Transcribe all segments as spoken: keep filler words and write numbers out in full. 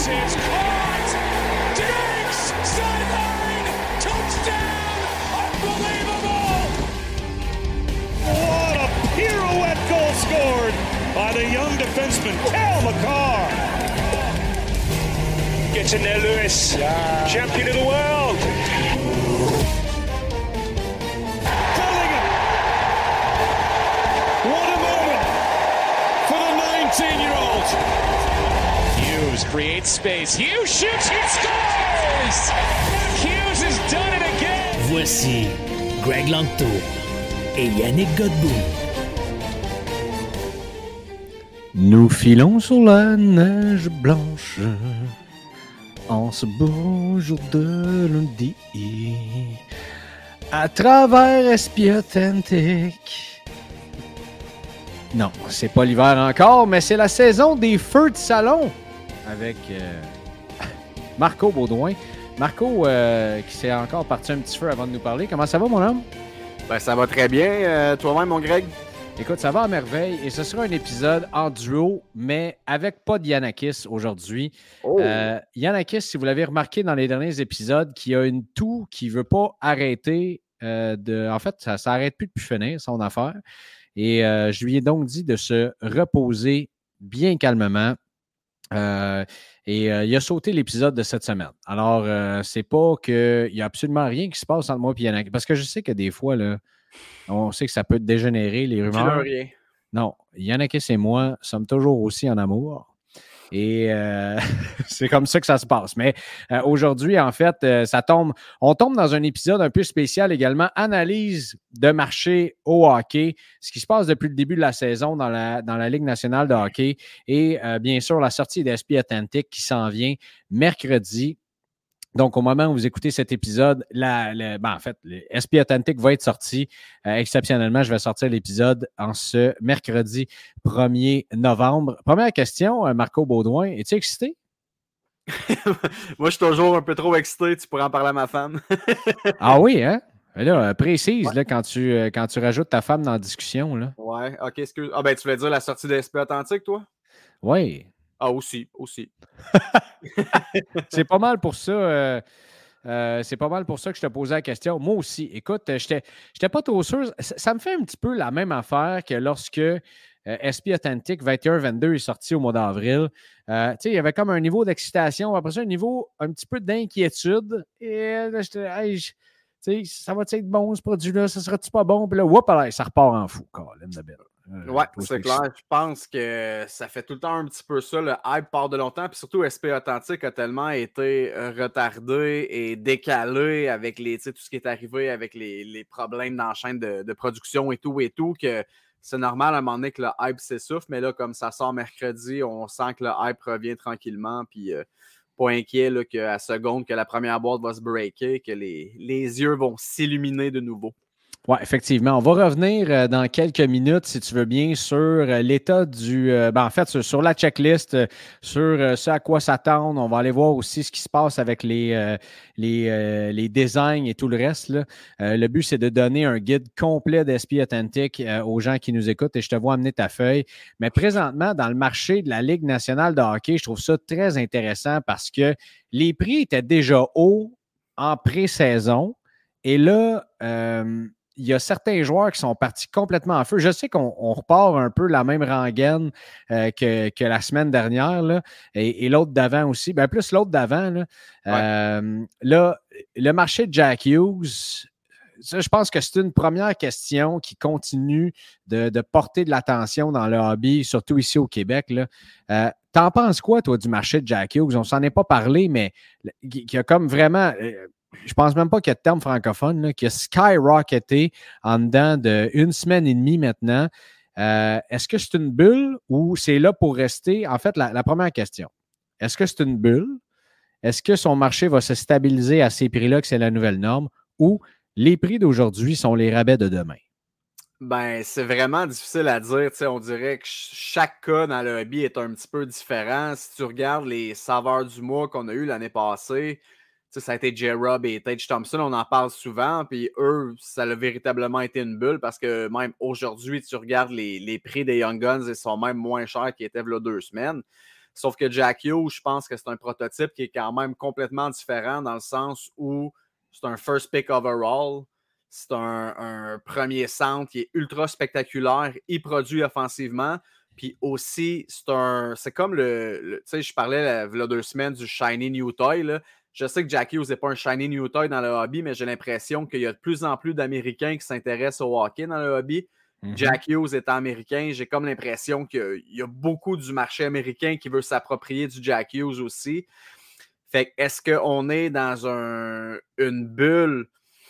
is caught. Diggs, sideline, touchdown, unbelievable. What a pirouette goal scored by the young defenseman, Cale Makar. Gets in there, Lewis. Yeah. Champion of the world. Bellingham. What a moment for the nineteen-year-old. Hughes creates space. Hughes shoots, he scores! Hughes has done it again. Voici Greg Langto et Yannick Godbout. Nous filons sur la neige blanche en ce beau jour de lundi à travers S P Authentic. Non, c'est pas l'hiver encore, mais c'est la saison des feux de salon avec euh, Marco Baudouin. Marco, euh, qui s'est encore parti un petit feu avant de nous parler. Comment ça va, mon homme? Ben, ça va très bien. Euh, toi-même, mon Greg? Écoute, ça va à merveille et ce sera un épisode en duo, mais avec pas de Yanakis aujourd'hui. Oh. Euh, Yanakis, si vous l'avez remarqué dans les derniers épisodes, qui a une toux qui ne veut pas arrêter euh, de... En fait, ça ne s'arrête plus de plus finir, son affaire. Et euh, je lui ai donc dit de se reposer bien calmement. Euh, et euh, il a sauté l'épisode de cette semaine. Alors, euh, c'est pas qu'il n'y a absolument rien qui se passe entre moi et Yanakis. Parce que je sais que des fois, là, on sait que ça peut dégénérer, les rumeurs. Rien. Non, Yanakis et moi sommes toujours aussi en amour. Et euh, c'est comme ça que ça se passe. Mais euh, aujourd'hui, en fait, euh, ça tombe. On tombe dans un épisode un peu spécial également. Analyse de marché au hockey. Ce qui se passe depuis le début de la saison dans la, dans la Ligue nationale de hockey. Et euh, bien sûr, la sortie d'S P Authentic qui s'en vient mercredi. Donc, au moment où vous écoutez cet épisode, la, la, ben, en fait, le S P Authentic va être sorti. Euh, exceptionnellement, je vais sortir l'épisode en ce mercredi premier novembre. Première question, Marco Baudouin, es-tu excité? Moi, je suis toujours un peu trop excité. Tu pourrais en parler à ma femme. Ah oui, hein? Là, précise, ouais. là, quand tu, quand tu rajoutes ta femme dans la discussion. Là. Ouais, OK, excuse. Ah, ben, tu voulais dire la sortie de S P Authentic, toi? Oui. Ah, aussi, aussi. C'est pas mal pour ça. Euh, euh, c'est pas mal pour ça que je te posais la question. Moi aussi. Écoute, j'étais, j'étais pas trop sûr. Ça, ça me fait un petit peu la même affaire que lorsque euh, S P Authentic vingt et un vingt-deux est sorti au mois d'avril. Euh, tu sais, il y avait comme un niveau d'excitation. Après ça, un niveau un petit peu d'inquiétude. Et là, j'étais, hey, je, tu sais, ça va-tu être bon, ce produit-là? Ça sera-tu pas bon? Puis là, whoop, allez, ça repart en fou. Colin de belle. Euh, ouais, c'est clair. Je pense que ça fait tout le temps un petit peu ça. Le hype part de longtemps. Puis surtout, S P Authentic a tellement été retardé et décalé avec les, tout ce qui est arrivé avec les, les problèmes dans la chaîne de, de production et tout et tout, que c'est normal à un moment donné que le hype s'essouffle. Mais là, comme ça sort mercredi, on sent que le hype revient tranquillement. Puis euh, pas inquiet là, qu'à seconde que la première boîte va se breaker, que les, les yeux vont s'illuminer de nouveau. Oui, effectivement. On va revenir euh, dans quelques minutes, si tu veux bien, sur euh, l'état du... Euh, ben, en fait, sur, sur la checklist, euh, sur euh, ce à quoi s'attendre. On va aller voir aussi ce qui se passe avec les, euh, les, euh, les designs et tout le reste. Là. Euh, le but, c'est de donner un guide complet d'S P Authentic euh, aux gens qui nous écoutent et je te vois amener ta feuille. Mais présentement, dans le marché de la Ligue nationale de hockey, je trouve ça très intéressant parce que les prix étaient déjà hauts en pré-saison et là... Euh, il y a certains joueurs qui sont partis complètement en feu. Je sais qu'on on repart un peu la même rengaine euh, que, que la semaine dernière, là, et, et l'autre d'avant aussi. Bien, plus l'autre d'avant. Là, ouais. euh, là, le marché de Jack Hughes, ça, je pense que c'est une première question qui continue de, de porter de l'attention dans le hobby, surtout ici au Québec. Là. Euh, T'en penses quoi, toi, du marché de Jack Hughes? On s'en est pas parlé, mais qui a comme vraiment... Euh, je pense même pas qu'il y a de terme francophone, là, qui a skyrocketé en dedans d'une semaine et demie maintenant. Euh, est-ce que c'est une bulle ou c'est là pour rester? En fait, la, la première question, est-ce que c'est une bulle? Est-ce que son marché va se stabiliser à ces prix-là, que c'est la nouvelle norme, ou les prix d'aujourd'hui sont les rabais de demain? Ben, c'est vraiment difficile à dire. T'sais, on dirait que chaque cas dans le hobby est un petit peu différent. Si tu regardes les saveurs du mois qu'on a eu l'année passée, ça a été J-Rob et Tage Thompson, on en parle souvent, puis eux, ça a véritablement été une bulle parce que même aujourd'hui, tu regardes les, les prix des Young Guns, ils sont même moins chers qu'ils étaient il y a deux semaines. Sauf que Jack Hughes, je pense que c'est un prototype qui est quand même complètement différent dans le sens où c'est un first pick overall. C'est un, un premier centre qui est ultra spectaculaire. Il produit offensivement. Puis aussi, c'est un. C'est comme le. le tu sais, je parlais il y a deux semaines du Shiny New Toy. Là. Je sais que Jack Hughes n'est pas un Shiny New Toy dans le hobby, mais j'ai l'impression qu'il y a de plus en plus d'Américains qui s'intéressent au hockey dans le hobby. Mm-hmm. Jack Hughes étant américain, j'ai comme l'impression qu'il y a beaucoup du marché américain qui veut s'approprier du Jack Hughes aussi. Fait que est-ce qu'on est dans un, une bulle?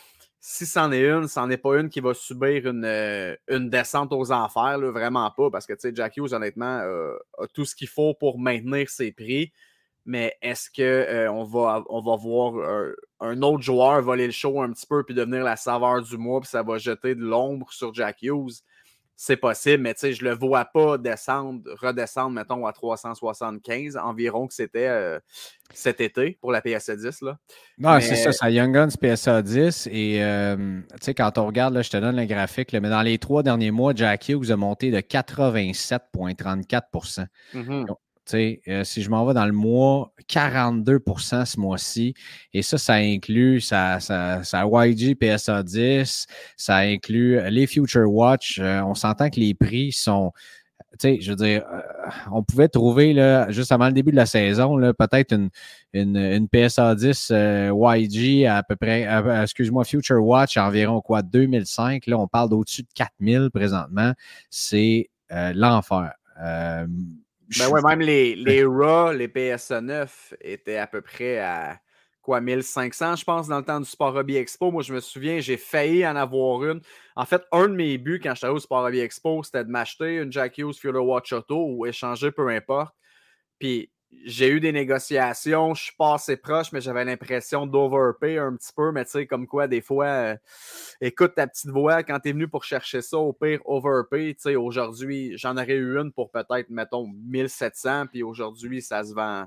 Si c'en est une, c'en est pas une qui va subir une, euh, une descente aux enfers, là, vraiment pas, parce que Jack Hughes, honnêtement, euh, a tout ce qu'il faut pour maintenir ses prix. Mais est-ce qu'on euh, va, on va voir euh, un autre joueur voler le show un petit peu puis devenir la saveur du mois puis ça va jeter de l'ombre sur Jack Hughes? C'est possible, mais je ne le vois pas descendre, redescendre, mettons, à trois cent soixante-quinze environ que c'était euh, cet été pour la P S A dix. Là. Non, mais... c'est ça, c'est Young Guns P S A dix. Et euh, tu sais, quand on regarde, là, je te donne le graphique, là, mais dans les trois derniers mois, Jack Hughes a monté de quatre-vingt-sept virgule trente-quatre pour cent. Mm-hmm. Donc, euh, si je m'en vais dans le mois, quarante-deux pour cent ce mois-ci. Et ça, ça inclut sa, sa, sa Y G P S A dix, ça inclut les Future Watch. Euh, on s'entend que les prix sont... Tu sais, je veux dire, euh, on pouvait trouver, là, juste avant le début de la saison, là, peut-être une, une, une P S A dix euh, Y G à peu près, euh, excuse-moi, Future Watch à environ quoi, deux mille cinq. Là, on parle d'au-dessus de quatre mille présentement. C'est euh, l'enfer. Euh, Ben ouais, même les, les Raw, les P S A neuf étaient à peu près à quoi, mille cinq cents, je pense, dans le temps du Sport Hobby Expo. Moi, je me souviens, j'ai failli en avoir une. En fait, un de mes buts quand j'étais au Sport Hobby Expo, c'était de m'acheter une Jack Hughes Future Watch Auto ou échanger, peu importe. Puis, j'ai eu des négociations, je suis pas assez proche, mais j'avais l'impression d'overpay un petit peu. Mais tu sais, comme quoi, des fois, euh, écoute ta petite voix, quand tu es venu pour chercher ça, au pire, overpay. Tu sais, aujourd'hui, j'en aurais eu une pour peut-être, mettons, mille sept cents, puis aujourd'hui, ça se vend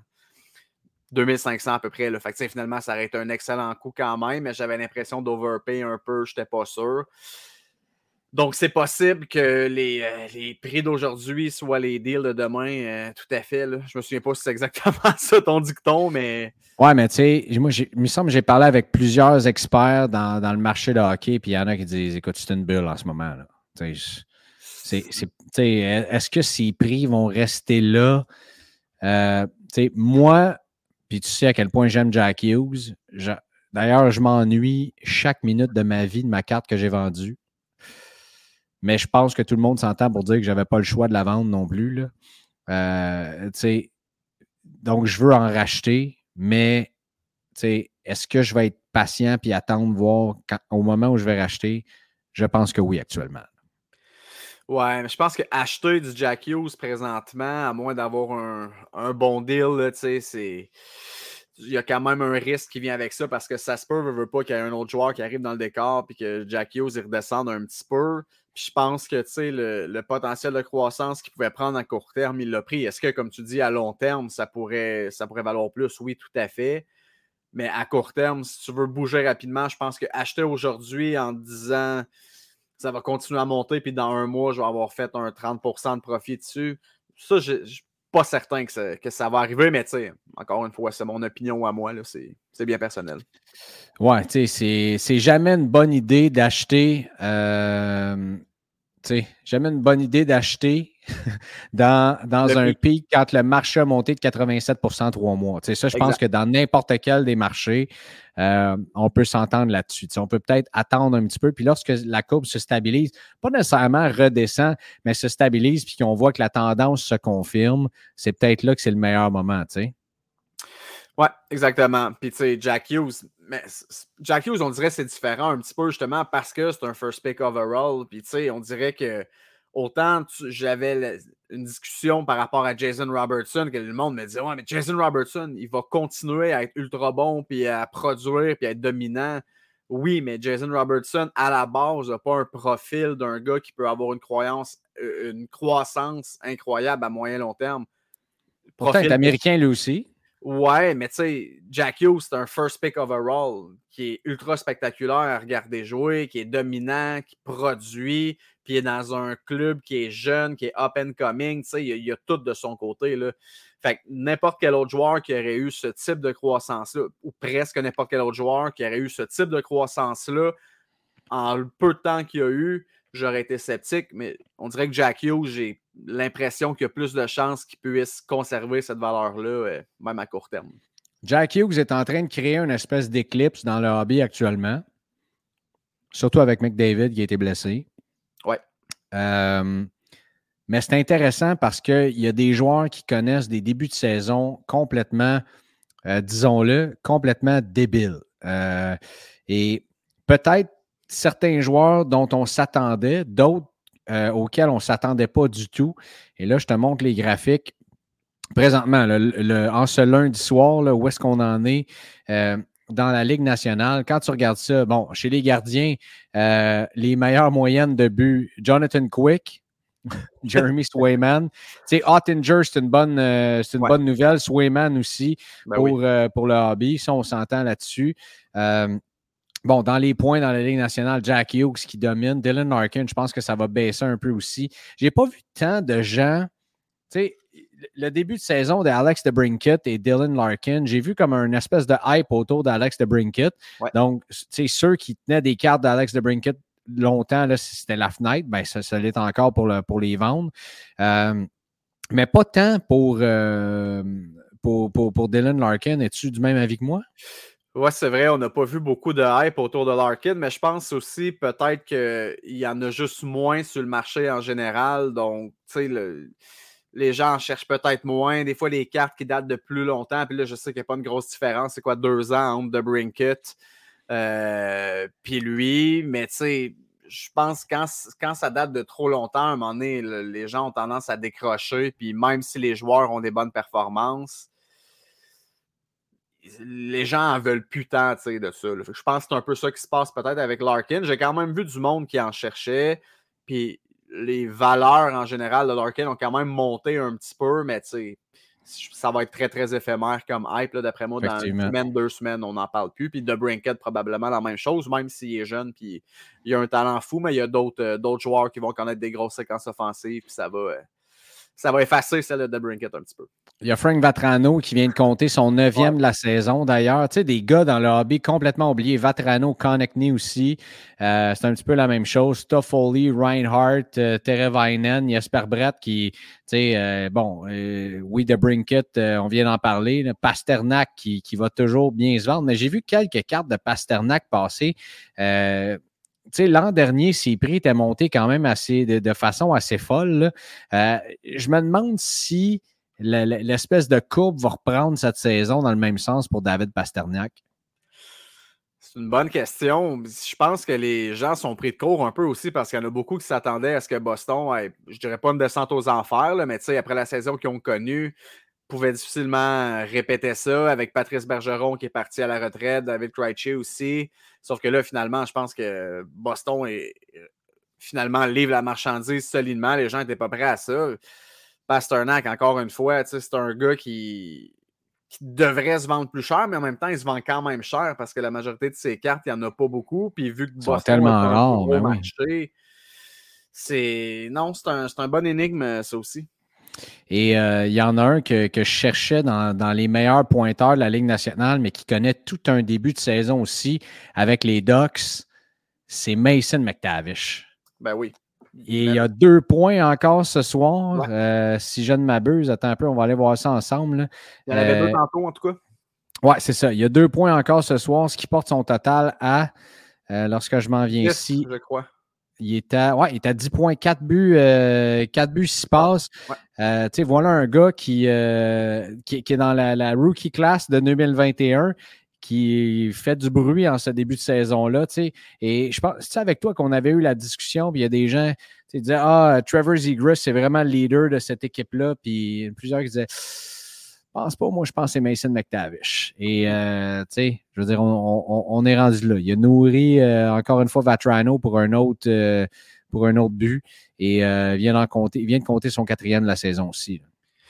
deux mille cinq cents à peu près. Là. Fait que finalement, ça aurait été un excellent coup quand même, mais j'avais l'impression d'overpay un peu, je n'étais pas sûr. Donc, c'est possible que les, euh, les prix d'aujourd'hui soient les deals de demain, euh, tout à fait. Là. Je me souviens pas si c'est exactement ça ton dicton, mais... Ouais, mais tu sais, moi, j'ai, il me semble que j'ai parlé avec plusieurs experts dans, dans le marché de hockey, puis il y en a qui disent, écoute, c'est une bulle en ce moment. Là. C'est, c'est, c'est, est-ce que ces prix vont rester là? Euh, moi, puis tu sais à quel point j'aime Jack Hughes. Je, d'ailleurs, je m'ennuie chaque minute de ma vie de ma carte que j'ai vendue. Mais je pense que tout le monde s'entend pour dire que je n'avais pas le choix de la vendre non plus. Là. Euh, donc, je veux en racheter, mais est-ce que je vais être patient et attendre voir quand, au moment où je vais racheter? Je pense que oui, actuellement. Ouais, mais je pense que acheter du Jack Hughes présentement, à moins d'avoir un, un bon deal, c'est... il y a quand même un risque qui vient avec ça parce que ça se peut, veut, veut pas qu'il y ait un autre joueur qui arrive dans le décor et que Jack Hughes il redescende un petit peu. Puis je pense que le, le potentiel de croissance qu'il pouvait prendre à court terme, il l'a pris. Est-ce que, comme tu dis, à long terme, ça pourrait, ça pourrait valoir plus? Oui, tout à fait. Mais à court terme, si tu veux bouger rapidement, je pense qu'acheter aujourd'hui en disant ça va continuer à monter puis dans un mois, je vais avoir fait un trente pour cent de profit dessus, ça, je ne suis pas certain que ça, que ça va arriver, mais tu sais, encore une fois, c'est mon opinion à moi, là, c'est, c'est bien personnel. Ouais, tu sais, c'est, c'est jamais une bonne idée d'acheter, euh, tu sais, jamais une bonne idée d'acheter dans, dans un pic. pic quand le marché a monté de quatre-vingt-sept pour cent en trois mois. Tu sais, ça, je exact. pense que dans n'importe quel des marchés, euh, on peut s'entendre là-dessus. Tu sais, on peut peut-être attendre un petit peu, puis lorsque la courbe se stabilise, pas nécessairement redescend, mais se stabilise, puis qu'on voit que la tendance se confirme, c'est peut-être là que c'est le meilleur moment, tu sais. Oui, exactement. Puis, tu sais, Jack Hughes, mais Jack Hughes, on dirait que c'est différent un petit peu justement parce que c'est un first pick overall. Puis, tu sais, on dirait que autant tu, j'avais le, une discussion par rapport à Jason Robertson que le monde me disait, ouais, mais Jason Robertson, il va continuer à être ultra bon, puis à produire, puis à être dominant. Oui, mais Jason Robertson, à la base, n'a pas un profil d'un gars qui peut avoir une croyance, une croissance incroyable à moyen long terme. Pourtant, il est américain lui aussi. Ouais, mais tu sais, Jack Hughes, c'est un first pick overall qui est ultra spectaculaire à regarder jouer, qui est dominant, qui produit, puis il est dans un club qui est jeune, qui est up and coming. Tu sais, il, il y a tout de son côté, là. Fait que n'importe quel autre joueur qui aurait eu ce type de croissance-là, ou presque n'importe quel autre joueur qui aurait eu ce type de croissance-là, en le peu de temps qu'il y a eu, j'aurais été sceptique, mais on dirait que Jack Hughes, j'ai l'impression qu'il y a plus de chances qu'il puisse conserver cette valeur-là, euh, même à court terme. Jack Hughes est en train de créer une espèce d'éclipse dans le hobby actuellement, surtout avec McDavid qui a été blessé. Ouais. Euh, mais c'est intéressant parce qu'il y a des joueurs qui connaissent des débuts de saison complètement, euh, disons-le, complètement débiles. Euh, et peut-être certains joueurs dont on s'attendait, d'autres euh, auxquels on ne s'attendait pas du tout. Et là, je te montre les graphiques. Présentement, le, le, en ce lundi soir, là, où est-ce qu'on en est euh, dans la Ligue nationale? Quand tu regardes ça, bon, chez les gardiens, euh, les meilleures moyennes de but, Jonathan Quick, Jeremy Swayman. Tu sais, Ottinger, c'est une bonne, euh, c'est une ouais. bonne nouvelle. Swayman aussi ben pour, oui. euh, pour le hobby. Ça, on s'entend là-dessus. Euh, Bon, dans les points dans la Ligue nationale, Jack Hughes qui domine. Dylan Larkin, je pense que ça va baisser un peu aussi. J'ai pas vu tant de gens. Tu sais, le début de saison d'Alex DeBrincat et Dylan Larkin, j'ai vu comme une espèce de hype autour d'Alex DeBrincat. Ouais. Donc, tu sais, ceux qui tenaient des cartes d'Alex DeBrincat longtemps, là, c'était la fenêtre, ben ça, ça l'est encore pour, le, pour les vendre. Euh, mais pas tant pour, euh, pour, pour, pour Dylan Larkin. Es-tu du même avis que moi? Oui, c'est vrai, on n'a pas vu beaucoup de hype autour de Larkin, mais je pense aussi peut-être qu'il y en a juste moins sur le marché en général. Donc, tu sais, le, les gens en cherchent peut-être moins. Des fois, les cartes qui datent de plus longtemps, puis là, je sais qu'il n'y a pas une grosse différence. C'est quoi, deux ans entre DeBrincat euh, puis lui, mais tu sais, je pense que quand, quand ça date de trop longtemps, à un moment donné, le, les gens ont tendance à décrocher, puis même si les joueurs ont des bonnes performances, les gens en veulent plus tant, tu sais, de ça. Là. Je pense que c'est un peu ça qui se passe peut-être avec Larkin. J'ai quand même vu du monde qui en cherchait, puis les valeurs en général de Larkin ont quand même monté un petit peu, mais tu sais, ça va être très, très éphémère comme hype, là, d'après moi, dans une semaine, deux semaines, on n'en parle plus. Puis DeBrincat, probablement la même chose, même s'il est jeune, puis il a un talent fou, mais il y a d'autres, euh, d'autres joueurs qui vont connaître des grosses séquences offensives, puis ça va... Euh, ça va effacer celle de DeBrincat un petit peu. Il y a Frank Vatrano qui vient de compter son neuvième ouais. de la saison. D'ailleurs, tu sais, des gars dans le hobby complètement oubliés. Vatrano, Konechny aussi. Euh, c'est un petit peu la même chose. Toffoli, Reinhardt, euh, Teravainen, Jesper Bratt qui, tu sais, euh, bon, euh, oui, DeBrincat, euh, on vient d'en parler. Là, Pasternak qui, qui va toujours bien se vendre. Mais j'ai vu quelques cartes de Pasternak passer. Euh, Tu sais, l'an dernier, ses prix étaient montés quand même assez, de, de façon assez folle. Euh, je me demande si le, le, l'espèce de courbe va reprendre cette saison dans le même sens pour David Pasternak. C'est une bonne question. Je pense que les gens sont pris de court un peu aussi parce qu'il y en a beaucoup qui s'attendaient à ce que Boston ait, je dirais pas une descente aux enfers, là, mais tu sais, après la saison qu'ils ont connue, pouvaient difficilement répéter ça avec Patrice Bergeron qui est parti à la retraite, David Krejci aussi. Sauf que là, finalement, je pense que Boston est, finalement livre la marchandise solidement. Les gens n'étaient pas prêts à ça. Pasternak, encore une fois, c'est un gars qui, qui devrait se vendre plus cher, mais en même temps, il se vend quand même cher parce que la majorité de ses cartes, il n'y en a pas beaucoup. Puis vu que Ils Boston tellement a un rare, gros ben marché, oui. c'est... Non, c'est un, c'est un bon énigme, ça aussi. Et il euh, y en a un que, que je cherchais dans, dans les meilleurs pointeurs de la Ligue nationale, mais qui connaît tout un début de saison aussi avec les Ducks, c'est Mason McTavish. Ben oui. Et il y a deux points encore ce soir. Ouais. Euh, si je ne m'abuse, attends un peu, on va aller voir ça ensemble. Là. Il y en avait euh, deux tantôt, en tout cas. Oui, c'est ça. Il y a deux points encore ce soir, ce qui porte son total à, euh, lorsque je m'en viens yes, ici, je crois. Il est à, ouais, il est à dix points, quatre buts, euh, quatre buts, six passes. Ouais. Euh, tu sais, voilà un gars qui, euh, qui, qui est dans la, la rookie class de deux mille vingt et un, qui fait du bruit en ce début de saison-là, tu sais. Et je pense, c'est avec toi qu'on avait eu la discussion, puis il y a des gens qui disaient « Ah, Trevor Zegras, c'est vraiment le leader de cette équipe-là. » Puis plusieurs qui disaient « Je pense pas, moi, je pense que c'est Mason McTavish. » Et, euh, tu sais, je veux dire, on, on, on est rendu là. Il a nourri, euh, encore une fois, Vatrano pour un autre, euh, pour un autre but. Et euh, vient, d'en compter, il vient de compter son quatrième de la saison aussi. Là.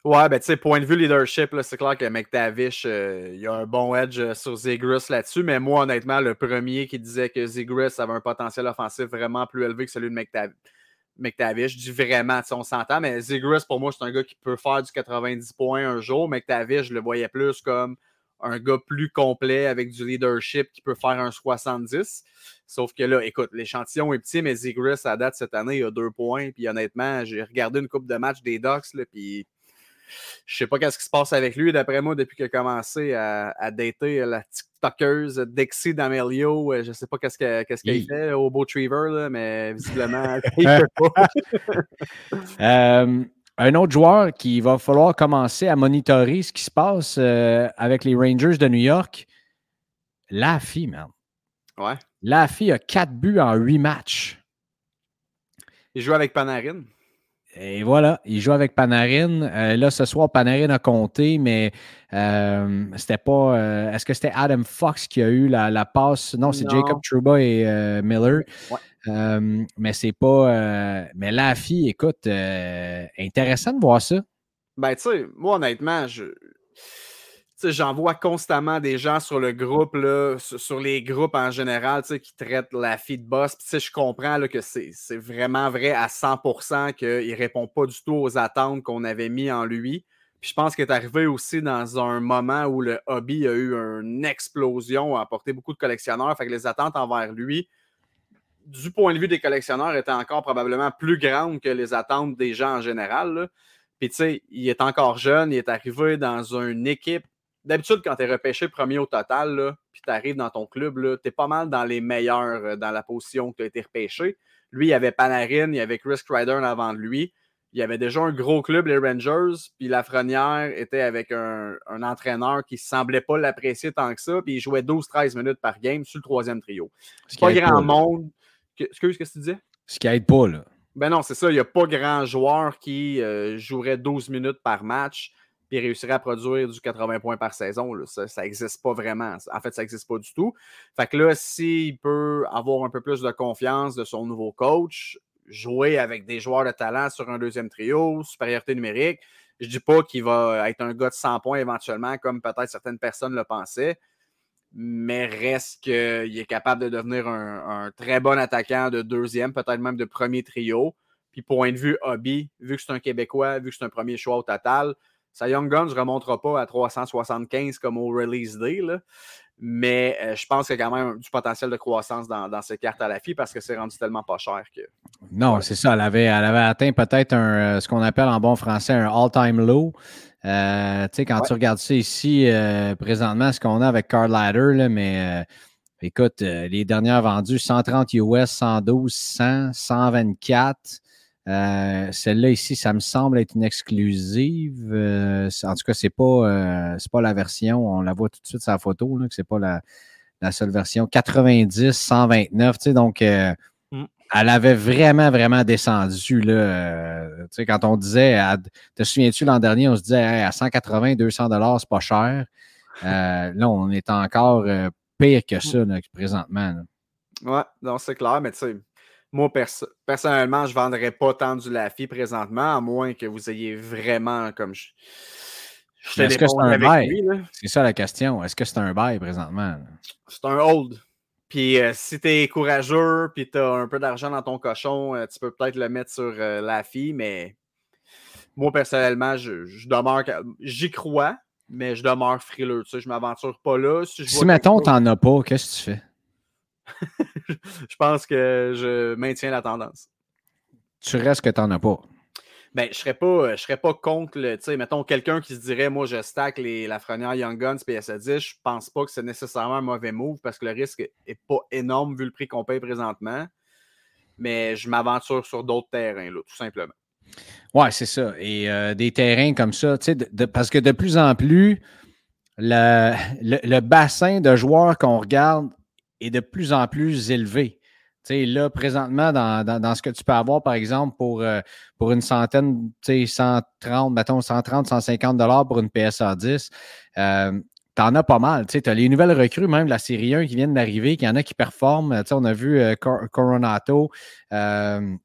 Ouais, ben tu sais, point de vue leadership, là, c'est clair que McTavish, euh, il y a un bon edge euh, sur Zegras là-dessus, mais moi, honnêtement, le premier qui disait que Zegras avait un potentiel offensif vraiment plus élevé que celui de McTav- McTavish, je dis vraiment, on s'entend, mais Zegras, pour moi, c'est un gars qui peut faire du quatre-vingt-dix points un jour. McTavish, je le voyais plus comme un gars plus complet avec du leadership qui peut faire un soixante-dix. Sauf que là, écoute, l'échantillon est petit, mais Zegras, à date, cette année, il a deux points. Puis honnêtement, j'ai regardé une coupe de match des Ducks, là, puis je sais pas qu'est-ce qui se passe avec lui. D'après moi, depuis qu'il a commencé à, à dater la TikTokeuse Dixie D'Amelio, je sais pas qu'est-ce qu'elle qu'est-ce qu'elle fait au Beau Trever, là, mais visiblement, il peut pas. euh, un autre joueur qu'il va falloir commencer à monitorer ce qui se passe euh, avec les Rangers de New York, Laffy, man. Ouais. Laffy a quatre buts en huit matchs. Il joue avec Panarin. Et voilà, il joue avec Panarin. Euh, là, ce soir, Panarin a compté, mais euh, c'était pas... Euh, est-ce que c'était Adam Fox qui a eu la, la passe? Non, c'est non. Jacob Trouba et euh, Miller. Ouais. Euh, mais c'est pas... Euh, mais Laffy, écoute, euh, intéressant de voir ça. Ben, tu sais, moi, honnêtement, je... j'en vois constamment des gens sur le groupe, là, sur les groupes en général, qui traitent Laffy de boss. Puis, je comprends là, que c'est, c'est vraiment vrai à cent pour cent qu'il ne répond pas du tout aux attentes qu'on avait mis en lui. Puis, je pense qu'il est arrivé aussi dans un moment où le hobby a eu une explosion, a apporté beaucoup de collectionneurs. Fait que les attentes envers lui, du point de vue des collectionneurs, étaient encore probablement plus grandes que les attentes des gens en général. Là. Puis, tu sais, il est encore jeune, il est arrivé dans une équipe. D'habitude, quand tu es repêché premier au total, là, puis tu arrives dans ton club, tu es pas mal dans les meilleurs euh, dans la position que tu as été repêché. Lui, il y avait Panarin, il y avait Chris Kreider avant de lui. Il y avait déjà un gros club, les Rangers, puis Lafrenière était avec un, un entraîneur qui ne semblait pas l'apprécier tant que ça, puis il jouait douze treize minutes par game sur le troisième trio. C'est pas grand pas, monde. Que, excuse, qu'est-ce que tu disais? Ce qui aide pas, là. Ben non, c'est ça. Il n'y a pas grand joueur qui euh, jouerait douze minutes par match puis réussirait à produire du quatre-vingts points par saison. Là. Ça n'existe pas vraiment. En fait, ça n'existe pas du tout. Fait que là, s'il peut avoir un peu plus de confiance de son nouveau coach, jouer avec des joueurs de talent sur un deuxième trio, supériorité numérique, je ne dis pas qu'il va être un gars de cent points éventuellement, comme peut-être certaines personnes le pensaient, mais reste qu'il est capable de devenir un, un très bon attaquant de deuxième, peut-être même de premier trio. Puis point de vue hobby, vu que c'est un Québécois, vu que c'est un premier choix au total, sa Young Guns ne remontera pas à trois cent soixante-quinze comme au release day, là. Mais euh, je pense qu'il y a quand même du potentiel de croissance dans, dans ces cartes à la fille parce que c'est rendu tellement pas cher que... Non, voilà. C'est ça. Elle avait, elle avait atteint peut-être un, ce qu'on appelle en bon français un all-time low. Euh, tu sais, quand ouais. tu regardes ça ici, euh, présentement, ce qu'on a avec Carl Ladder, là, mais euh, écoute, euh, les dernières vendues, cent trente U S, cent douze, cent, cent vingt-quatre. Euh, celle-là ici, ça me semble être une exclusive. Euh, en tout cas, c'est pas, euh, c'est pas la version. On la voit tout de suite sur la photo, là, que c'est pas la, la seule version. quatre-vingt-dix, cent vingt-neuf, tu sais, donc euh, mm. elle avait vraiment, vraiment descendu. Là, euh, tu sais, quand on disait, à, te souviens-tu l'an dernier, on se disait hey, à cent quatre-vingts, deux cents dollars, c'est pas cher. Euh, là, on est encore euh, pire que ça là, présentement. Là. Ouais, non, c'est clair, mais tu sais. Moi, perso- personnellement, je ne vendrais pas tant du Laffy présentement, à moins que vous ayez vraiment comme je. je te Est-ce que c'est un bail? Lui, c'est ça la question. Est-ce que c'est un bail présentement? Là? C'est un hold. Puis euh, si tu es courageux puis tu as un peu d'argent dans ton cochon, euh, tu peux peut-être le mettre sur euh, Laffy, mais moi, personnellement, je, je demeure. J'y crois, mais je demeure frileux. Tu sais, je ne m'aventure pas là. Si, je si mettons, tu n'en as pas, qu'est-ce que tu fais? Je pense que je maintiens la tendance. Tu restes que tu n'en as pas. Ben, je ne serais pas, je serais pas contre, le, tu sais, mettons, quelqu'un qui se dirait, moi, je stack les Lafrenière Young Guns P S A dix, je pense pas que c'est nécessairement un mauvais move parce que le risque n'est pas énorme vu le prix qu'on paye présentement. Mais je m'aventure sur d'autres terrains, là, tout simplement. Oui, c'est ça. Et euh, des terrains comme ça, tu sais, de, de, parce que de plus en plus, le, le, le bassin de joueurs qu'on regarde est de plus en plus élevé. Tu sais, là, présentement, dans, dans, dans ce que tu peux avoir, par exemple, pour, euh, pour une centaine, tu sais, cent trente, mettons, cent trente, cent cinquante dollars pour une P S A dix, euh, t'en as pas mal. Tu sais, t'as les nouvelles recrues, même de la série un qui viennent d'arriver, qu'il y en a qui performent. Tu sais, on a vu euh, Cor- Coronato, euh,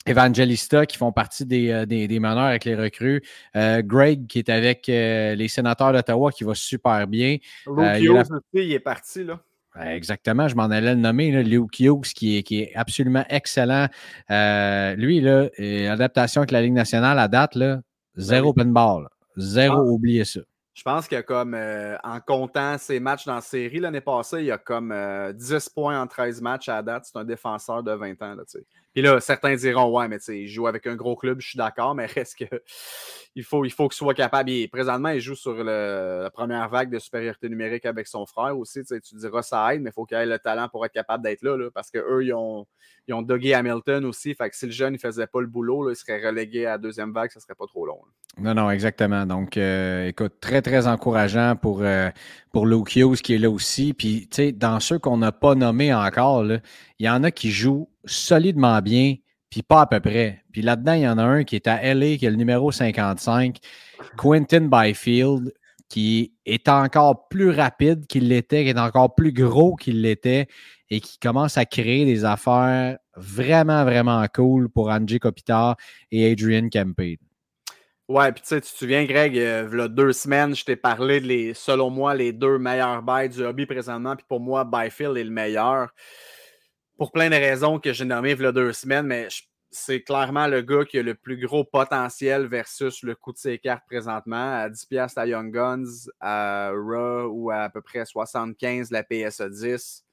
Evangelista qui font partie des, euh, des, des meneurs avec les recrues. Euh, Greg qui est avec euh, les Sénateurs d'Ottawa qui va super bien. Luke euh, Hughes la... aussi, il est parti, là. Exactement, je m'en allais le nommer, là, Luke Hughes, qui est, qui est absolument excellent. Euh, lui, là, adaptation avec la Ligue nationale à date, là, zéro ben oui. Pinball. Zéro, ah. oubliez ça. Je pense qu'il y a comme, euh, en comptant ses matchs dans la série l'année passée, il y a comme euh, dix points en treize matchs à date. C'est un défenseur de vingt ans. Là, puis là, certains diront, ouais, mais il joue avec un gros club, je suis d'accord, mais reste que il faut, il faut qu'il soit capable. Il, présentement, il joue sur le, la première vague de supériorité numérique avec son frère aussi. Tu diras, ça aide, mais il faut qu'il ait le talent pour être capable d'être là, là parce qu'eux, ils ont, ils ont dogué Hamilton aussi. Fait que si le jeune ne faisait pas le boulot, là, il serait relégué à la deuxième vague, ça ne serait pas trop long. Là. Non, non, exactement. Donc, euh, écoute, très, très encourageant pour, euh, pour Luke Hughes qui est là aussi. Puis, tu sais, dans ceux qu'on n'a pas nommés encore, il y en a qui jouent solidement bien, puis pas à peu près. Puis là-dedans, il y en a un qui est à L A, qui est le numéro cinquante-cinq, Quinton Byfield, qui est encore plus rapide qu'il l'était, qui est encore plus gros qu'il l'était et qui commence à créer des affaires vraiment, vraiment cool pour Anze Kopitar et Adrian Kempe. Ouais, puis tu sais, tu te souviens, Greg, euh, il y a deux semaines, je t'ai parlé de, les, selon moi, les deux meilleurs bails du hobby présentement. Puis pour moi, Byfield est le meilleur. Pour plein de raisons que j'ai nommées il y a deux semaines, mais je, c'est clairement le gars qui a le plus gros potentiel versus le coût de ses cartes présentement. À dix dollars à Young Guns, à Raw ou à, à peu près soixante-quinze la P S A dix.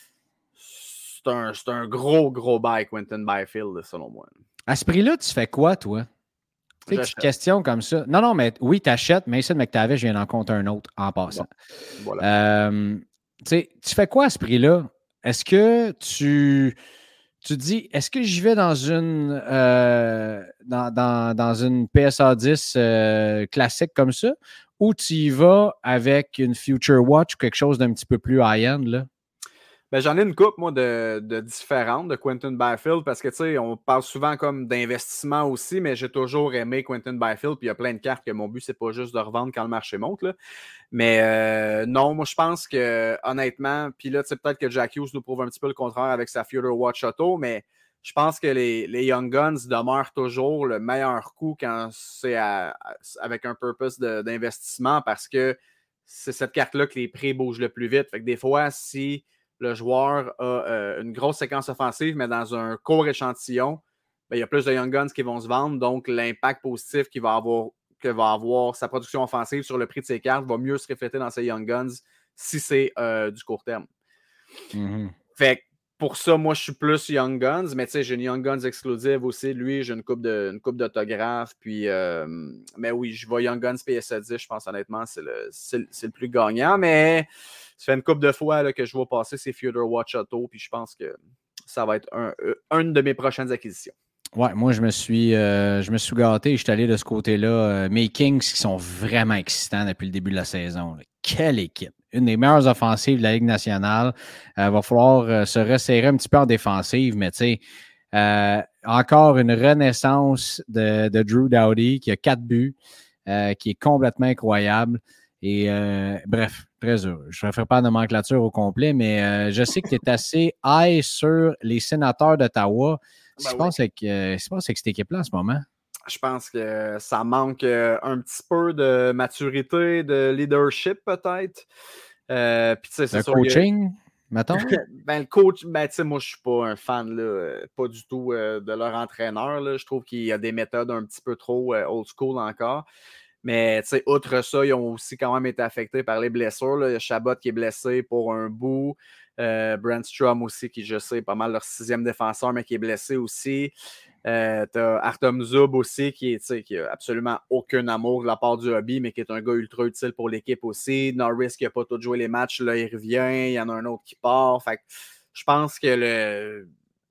C'est un, c'est un gros, gros bail, Quinton Byfield, selon moi. À ce prix-là, tu fais quoi, toi? Tu sais, une question comme ça. Non, non, mais oui, tu achètes. Mason McTavish, je viens d'en compter un autre en passant. Bon, voilà. euh, tu fais quoi à ce prix-là? Est-ce que tu, tu dis, est-ce que j'y vais dans une, euh, dans, dans, dans une P S A dix euh, classique comme ça ou tu y vas avec une Future Watch ou quelque chose d'un petit peu plus high-end, là? Ben, j'en ai une couple, moi, de, de différentes de Quinton Byfield parce que, tu sais, on parle souvent comme d'investissement aussi, mais j'ai toujours aimé Quinton Byfield, puis il y a plein de cartes que mon but, c'est pas juste de revendre quand le marché monte, là. Mais euh, non, moi, je pense que, honnêtement, puis là, tu sais, peut-être que Jack Hughes nous prouve un petit peu le contraire avec sa Future Watch Auto, mais je pense que les, les Young Guns demeurent toujours le meilleur coup quand c'est à, à, avec un purpose de, d'investissement parce que c'est cette carte-là que les prix bougent le plus vite. Fait que des fois, si le joueur a euh, une grosse séquence offensive, mais dans un court échantillon, ben, il y a plus de Young Guns qui vont se vendre, donc l'impact positif qu'il va avoir, que va avoir sa production offensive sur le prix de ses cartes va mieux se refléter dans ses Young Guns si c'est euh, du court terme. Mm-hmm. Fait que pour ça, moi, je suis plus Young Guns, mais tu sais, j'ai une Young Guns exclusive aussi. Lui, j'ai une coupe de, une coupe d'autographes. Puis, euh, mais oui, je vois Young Guns P S A dix, je pense honnêtement, c'est le, c'est, c'est le plus gagnant. Mais ça fait une couple de fois là, que je vois passer ces Future Watch Auto, puis je pense que ça va être un, une de mes prochaines acquisitions. Ouais, moi, je me suis, euh, je me suis gâté. Je suis allé de ce côté-là. Euh, mes Kings qui sont vraiment excitants depuis le début de la saison. Là. Quelle équipe! Une des meilleures offensives de la Ligue nationale. Il euh, va falloir euh, se resserrer un petit peu en défensive, mais tu sais, euh, encore une renaissance de, de Drew Doughty qui a quatre buts, euh, qui est complètement incroyable. Et euh, bref, très heureux. Je ne ferai pas de nomenclature au complet, mais euh, je sais que tu es assez high sur les Sénateurs d'Ottawa. Ben Ce qui se passe avec cette équipe-là en ce moment? Je pense que ça manque un petit peu de maturité, de leadership peut-être. Euh, puis, c'est le coaching, que... mettons? ben, le coach, ben, tu sais, moi, je suis pas un fan, là, pas du tout euh, de leur entraîneur. Là. Je trouve qu'il y a des méthodes un petit peu trop euh, old school encore. Mais, tu sais, outre ça, ils ont aussi quand même été affectés par les blessures. Là. Il y a Chabot qui est blessé pour un bout. Euh, Brandstrom aussi, qui, je sais, est pas mal leur sixième défenseur, mais qui est blessé aussi. Euh, t'as Artem Zub aussi, qui est, qui a absolument aucun amour de la part du hobby, mais qui est un gars ultra utile pour l'équipe aussi. Norris qui n'a pas tout joué les matchs, là, il revient. Il y en a un autre qui part. Fait que je pense que le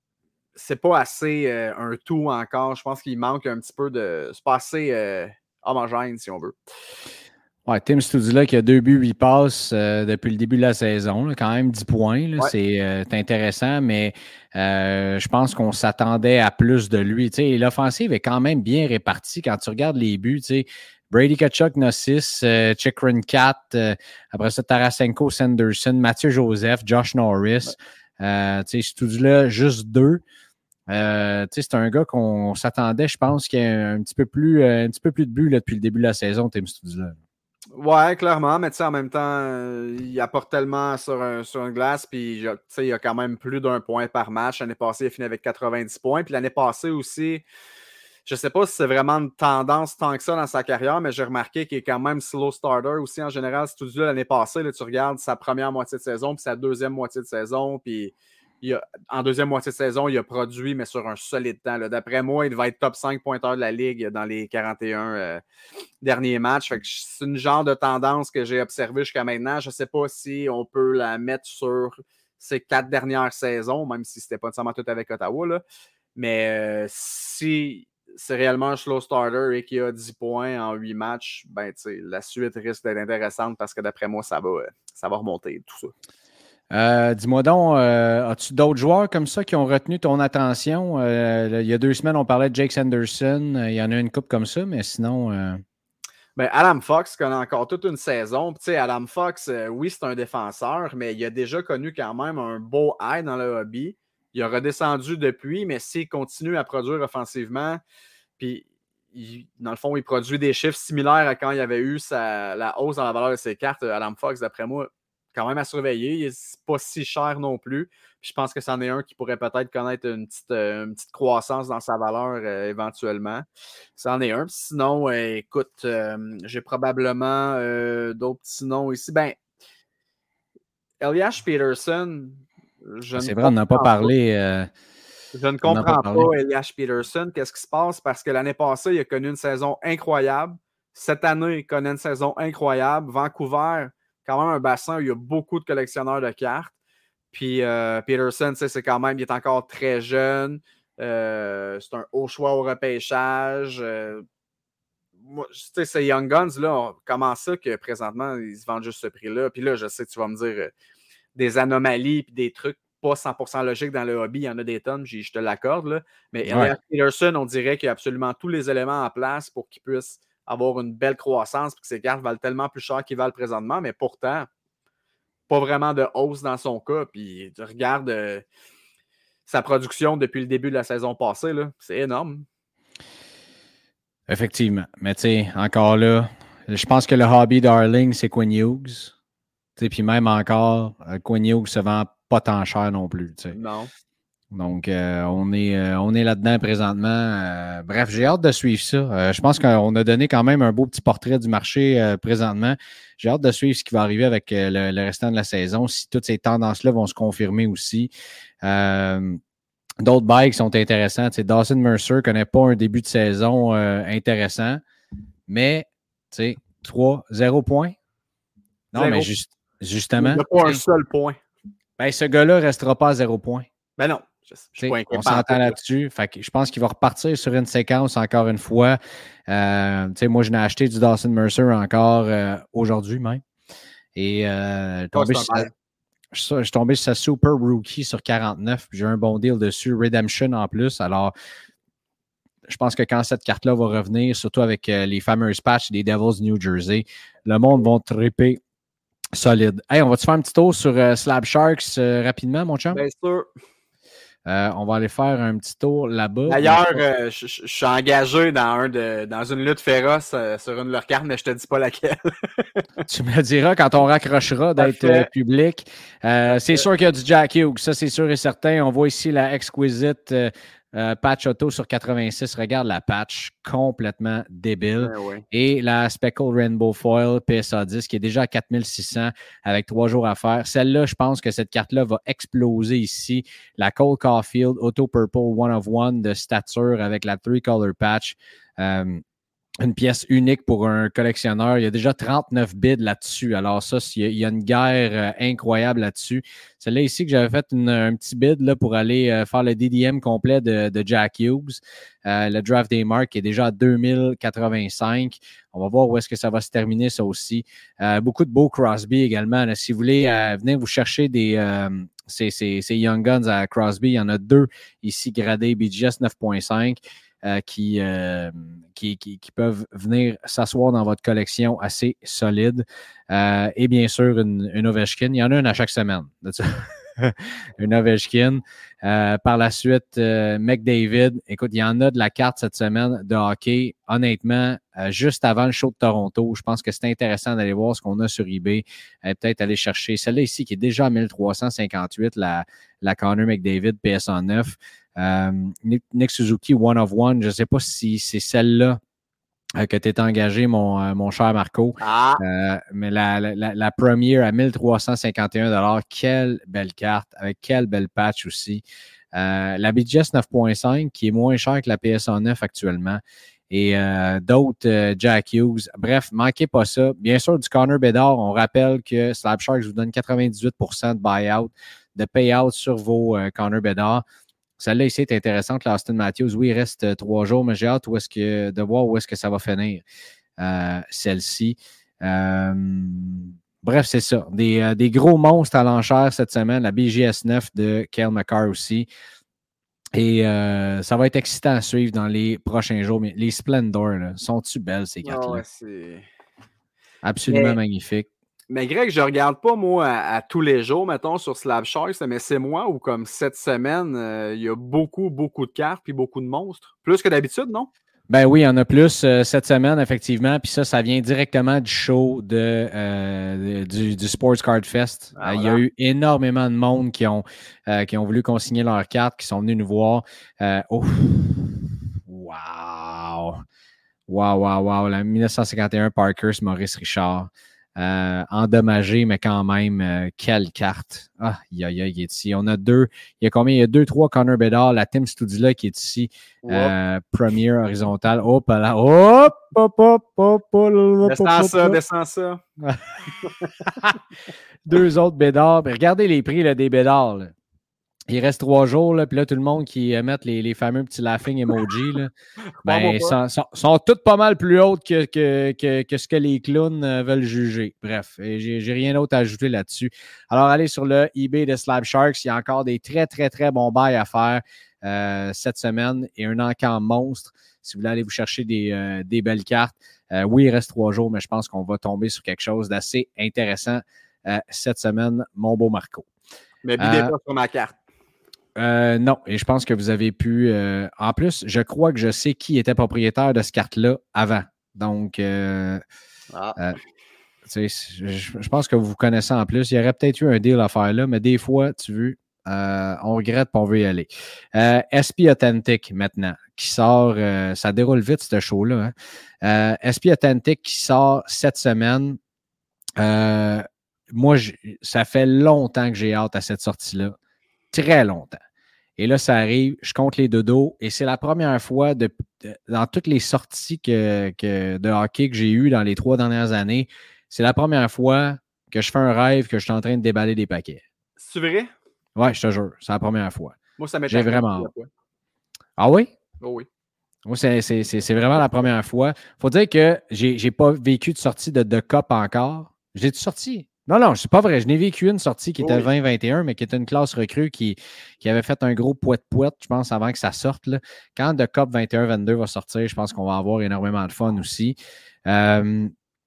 c'est pas assez euh, un tout encore. Je pense qu'il manque un petit peu de. C'est pas assez euh, homogène, si on veut. Ouais, Tim Stützle qui a deux buts, huit passes euh, depuis le début de la saison. Là, quand même dix points. Là, ouais. c'est, euh, c'est intéressant, mais euh, je pense qu'on s'attendait à plus de lui. T'sais, l'offensive est quand même bien répartie. Quand tu regardes les buts, Brady Tkachuk n'a six, euh, Chikrin quatre, euh, après ça, Tarasenko, Sanderson, Mathieu Joseph, Josh Norris. Ouais. Euh, Stützle, juste deux. Euh, c'est un gars qu'on s'attendait, je pense, qu'il y a un petit peu plus, un petit peu plus de buts là, depuis le début de la saison, Tim Stützle. Ouais, clairement, mais en même temps, euh, il apporte tellement sur un, sur une glace, puis il a quand même plus d'un point par match. L'année passée, il a fini avec quatre-vingt-dix points, puis l'année passée aussi, je sais pas si c'est vraiment une tendance tant que ça dans sa carrière, mais j'ai remarqué qu'il est quand même slow starter aussi en général. Stützle, l'année passée, là, tu regardes sa première moitié de saison, puis sa deuxième moitié de saison, puis il a, en deuxième moitié de saison, il a produit, mais sur un solide temps. Là. D'après moi, il devait être top cinq pointeur de la Ligue dans les quarante et un euh, derniers matchs. Fait que c'est une genre de tendance que j'ai observée jusqu'à maintenant. Je ne sais pas si on peut la mettre sur ces quatre dernières saisons, même si ce n'était pas nécessairement tout avec Ottawa. Là. Mais euh, si c'est réellement un slow starter et qu'il a dix points en huit matchs, ben, la suite risque d'être intéressante parce que d'après moi, ça va, ça va remonter tout ça. Euh, dis-moi donc, euh, as-tu d'autres joueurs comme ça qui ont retenu ton attention? Euh, il y a deux semaines, on parlait de Jake Sanderson. Il y en a une couple comme ça, mais sinon... Euh... Ben, Adam Fox connaît encore toute une saison. Puis, Adam Fox, euh, oui, c'est un défenseur, mais il a déjà connu quand même un beau high dans le hobby. Il a redescendu depuis, mais s'il continue à produire offensivement, puis il, dans le fond, il produit des chiffres similaires à quand il y avait eu sa, la hausse dans la valeur de ses cartes, Adam Fox, d'après moi, quand même à surveiller. Il n'est pas si cher non plus. Puis je pense que c'en est un qui pourrait peut-être connaître une petite, euh, une petite croissance dans sa valeur euh, éventuellement. C'en est un. Puis sinon, euh, écoute, euh, j'ai probablement euh, d'autres petits noms ici. Ben, Elias Peterson, je C'est ne vrai, on n'a pas parlé. Euh, je ne comprends pas, pas Elias Peterson. Qu'est-ce qui se passe? Parce que l'année passée, il a connu une saison incroyable. Cette année, il connaît une saison incroyable. Vancouver, quand même un bassin où il y a beaucoup de collectionneurs de cartes. Puis euh, Peterson, c'est quand même, il est encore très jeune. Euh, c'est un haut choix au repêchage. Euh, moi, ces Young Guns, là, comment ça que présentement, ils se vendent juste ce prix-là? Puis là, je sais que tu vas me dire euh, des anomalies puis des trucs pas cent pour cent logiques dans le hobby. Il y en a des tonnes, je te l'accorde. Là. Mais Elias ouais. Peterson, on dirait qu'il y a absolument tous les éléments en place pour qu'il puisse avoir une belle croissance puis que ses cartes valent tellement plus cher qu'ils valent présentement. Mais pourtant, pas vraiment de hausse dans son cas. Puis tu regardes euh, sa production depuis le début de la saison passée, là, c'est énorme. Effectivement. Mais tu sais, encore là, je pense que le hobby darling, c'est Quinn Hughes. Puis même encore, Quinn Hughes se vend pas tant cher non plus. T'sais. Non. Donc, euh, on est, euh, on est là-dedans présentement. Euh, bref, j'ai hâte de suivre ça. Euh, je pense qu'on a donné quand même un beau petit portrait du marché euh, présentement. J'ai hâte de suivre ce qui va arriver avec euh, le, le restant de la saison, si toutes ces tendances-là vont se confirmer aussi. Euh, d'autres bikes sont intéressants. T'sais, Dawson Mercer ne connaît pas un début de saison euh, intéressant, mais trois zéro points. Non, zéro. mais juste, justement. Il n'y a pas un seul point. Ben, ce gars-là ne restera pas à zéro point. Ben non. Je, je on s'entend là-dessus. Fait que je pense qu'il va repartir sur une séquence encore une fois. Euh, moi, je n'ai acheté du Dawson Mercer encore euh, aujourd'hui même. Et euh, tombé oh, sur sa, je, je suis tombé sur sa Super Rookie sur quarante-neuf. J'ai un bon deal dessus. Redemption en plus. Alors, je pense que quand cette carte-là va revenir, surtout avec euh, les fameuses patchs des Devils New Jersey, le monde va triper solide. Hey, on va-tu faire un petit tour sur euh, Slab Sharks euh, rapidement, mon chum? Bien sûr. Euh, on va aller faire un petit tour là-bas. D'ailleurs, euh, je, je, je suis engagé dans, un de, dans une lutte féroce euh, sur une de leurs cartes, mais je te dis pas laquelle. Tu me le diras quand on raccrochera d'être euh, public. Euh, c'est sûr qu'il y a du Jack Hughes, ça c'est sûr et certain. On voit ici la Exquisite euh, euh, patch auto sur quatre-vingt-six. Regarde la patch, complètement débile. Ouais, ouais. Et la Speckle Rainbow Foil P S A dix qui est déjà à quatre mille six cents avec trois jours à faire. Celle-là, je pense que cette carte-là va exploser ici. La Cole Caulfield Auto Purple One of One de stature avec la Three Color Patch. Euh, une pièce unique pour un collectionneur. Il y a déjà trente-neuf bids là-dessus. Alors ça, il y a une guerre euh, incroyable là-dessus. Celle-là ici que j'avais fait une, un petit bid là, pour aller euh, faire le D D M complet de, de Jack Hughes. Euh, le Draft Day Mark est déjà à deux mille quatre-vingt-cinq. On va voir où est-ce que ça va se terminer, ça aussi. Euh, beaucoup de beaux Crosby également. Là, si vous voulez euh, venir vous chercher des euh, ces, ces, ces Young Guns à Crosby, il y en a deux ici gradés B G S neuf point cinq. Euh, qui, euh, qui, qui, qui peuvent venir s'asseoir dans votre collection assez solide. Euh, et bien sûr, une, une Ovechkin. Il y en a une à chaque semaine. un Ovechkin. Euh, par la suite, euh, McDavid. Écoute, il y en a de la carte cette semaine de hockey. Honnêtement, euh, juste avant le show de Toronto, je pense que c'est intéressant d'aller voir ce qu'on a sur eBay. Euh, peut-être aller chercher celle-là ici qui est déjà à mille trois cent cinquante-huit, la, la Connor McDavid P S cent neuf. Euh, Nick, Nick Suzuki One of One, je ne sais pas si c'est celle-là euh, que tu es engagé, mon, euh, mon cher Marco. Ah. Euh, mais la, la, la première à mille trois cent cinquante et un dollars, quelle belle carte, avec quelle belle patch aussi. Euh, la B G S neuf point cinq, qui est moins chère que la P S cent neuf actuellement. Et euh, d'autres, euh, Jack Hughes. Bref, manquez pas ça. Bien sûr, du Connor Bedard, on rappelle que Slab Sharks vous donne quatre-vingt-dix-huit pour cent de buyout, de payout sur vos euh, Connor Bedard. Celle-là ici est intéressante, l'Austin Matthews. Oui, il reste euh, trois jours, mais j'ai hâte où est-ce que, de voir où est-ce que ça va finir, euh, celle-ci. Euh, bref, c'est ça. Des, euh, des gros monstres à l'enchère cette semaine. La B G S neuf de Cale Makar aussi. Et euh, ça va être excitant à suivre dans les prochains jours. Mais les Splendor, là, sont-tu belles, ces cartes-là? Oh, ouais, c'est... Absolument mais, magnifiques. Mais Greg, je regarde pas, moi, à, à tous les jours, mettons, sur Slab Sharks, mais c'est moi où, comme cette semaine, euh, il y a beaucoup, beaucoup de cartes puis beaucoup de monstres. Plus que d'habitude, non? Ben oui, il y en a plus euh, cette semaine, effectivement. Puis ça, ça vient directement du show de, euh, du, du Sports Card Fest. Ah, euh, voilà. Il y a eu énormément de monde qui ont, euh, qui ont voulu consigner leurs cartes, qui sont venus nous voir. Euh, oh! Wow! Wow, wow, wow. La mille neuf cent cinquante et un Parkers Maurice Richard. Euh, endommagé, mais quand même, euh, quelle carte. Ah, il y a, il est ici. On a deux. Il y a combien? Il y a deux, trois Connor Bedard. La Tim Studila qui est ici. Euh, première horizontale. Hop là. Hop, hop, hop, hop, hop. Descends ça, descends ça. Deux autres Bedard. Regardez les prix là, des Bedard. Là. Il reste trois jours, là, puis là, tout le monde qui euh, met les, les fameux petits laughing emojis, là, ben, sont, sont, sont toutes pas mal plus hautes que, que, que, que ce que les clowns euh, veulent juger. Bref, j'ai, j'ai rien d'autre à ajouter là-dessus. Alors, allez sur le eBay de Slab Sharks. Il y a encore des très, très, très bons bails à faire euh, cette semaine et un encamp monstre. Si vous voulez aller vous chercher des, euh, des belles cartes. Euh, oui, il reste trois jours, mais je pense qu'on va tomber sur quelque chose d'assez intéressant euh, cette semaine, mon beau Marco. Mais bidez euh, pas sur ma carte. Euh, non, et je pense que vous avez pu... Euh, en plus, je crois que je sais qui était propriétaire de ce carte-là avant. Donc, euh, ah. euh, je, je pense que vous vous connaissez en plus. Il y aurait peut-être eu un deal à faire là, mais des fois, tu veux, euh, on regrette et on veut y aller. Euh, S P Authentic, maintenant, qui sort... Euh, ça déroule vite, ce show-là. Hein? Euh, S P Authentic qui sort cette semaine. Euh, moi, je, ça fait longtemps que j'ai hâte à cette sortie-là. Très longtemps. Et là, ça arrive, je compte les dodos et c'est la première fois de, de, dans toutes les sorties que, que, de hockey que j'ai eues dans les trois dernières années, c'est la première fois que je fais un rêve que je suis en train de déballer des paquets. C'est vrai? Ouais, je te jure, c'est la première fois. Moi, ça m'est J'ai vraiment... Ah oui? Oh oui. Moi, c'est, c'est, c'est, c'est vraiment la première fois. Faut dire que j'ai, j'ai pas vécu de sortie de, de Cup encore. J'ai-tu sorti? Non, non, c'est pas vrai. Je n'ai vécu une sortie qui était oui. vingt vingt et un, mais qui était une classe recrue qui, qui avait fait un gros poète-poète, je pense, avant que ça sorte. Là. Quand The Cup vingt et un vingt-deux va sortir, je pense qu'on va avoir énormément de fun aussi. Euh,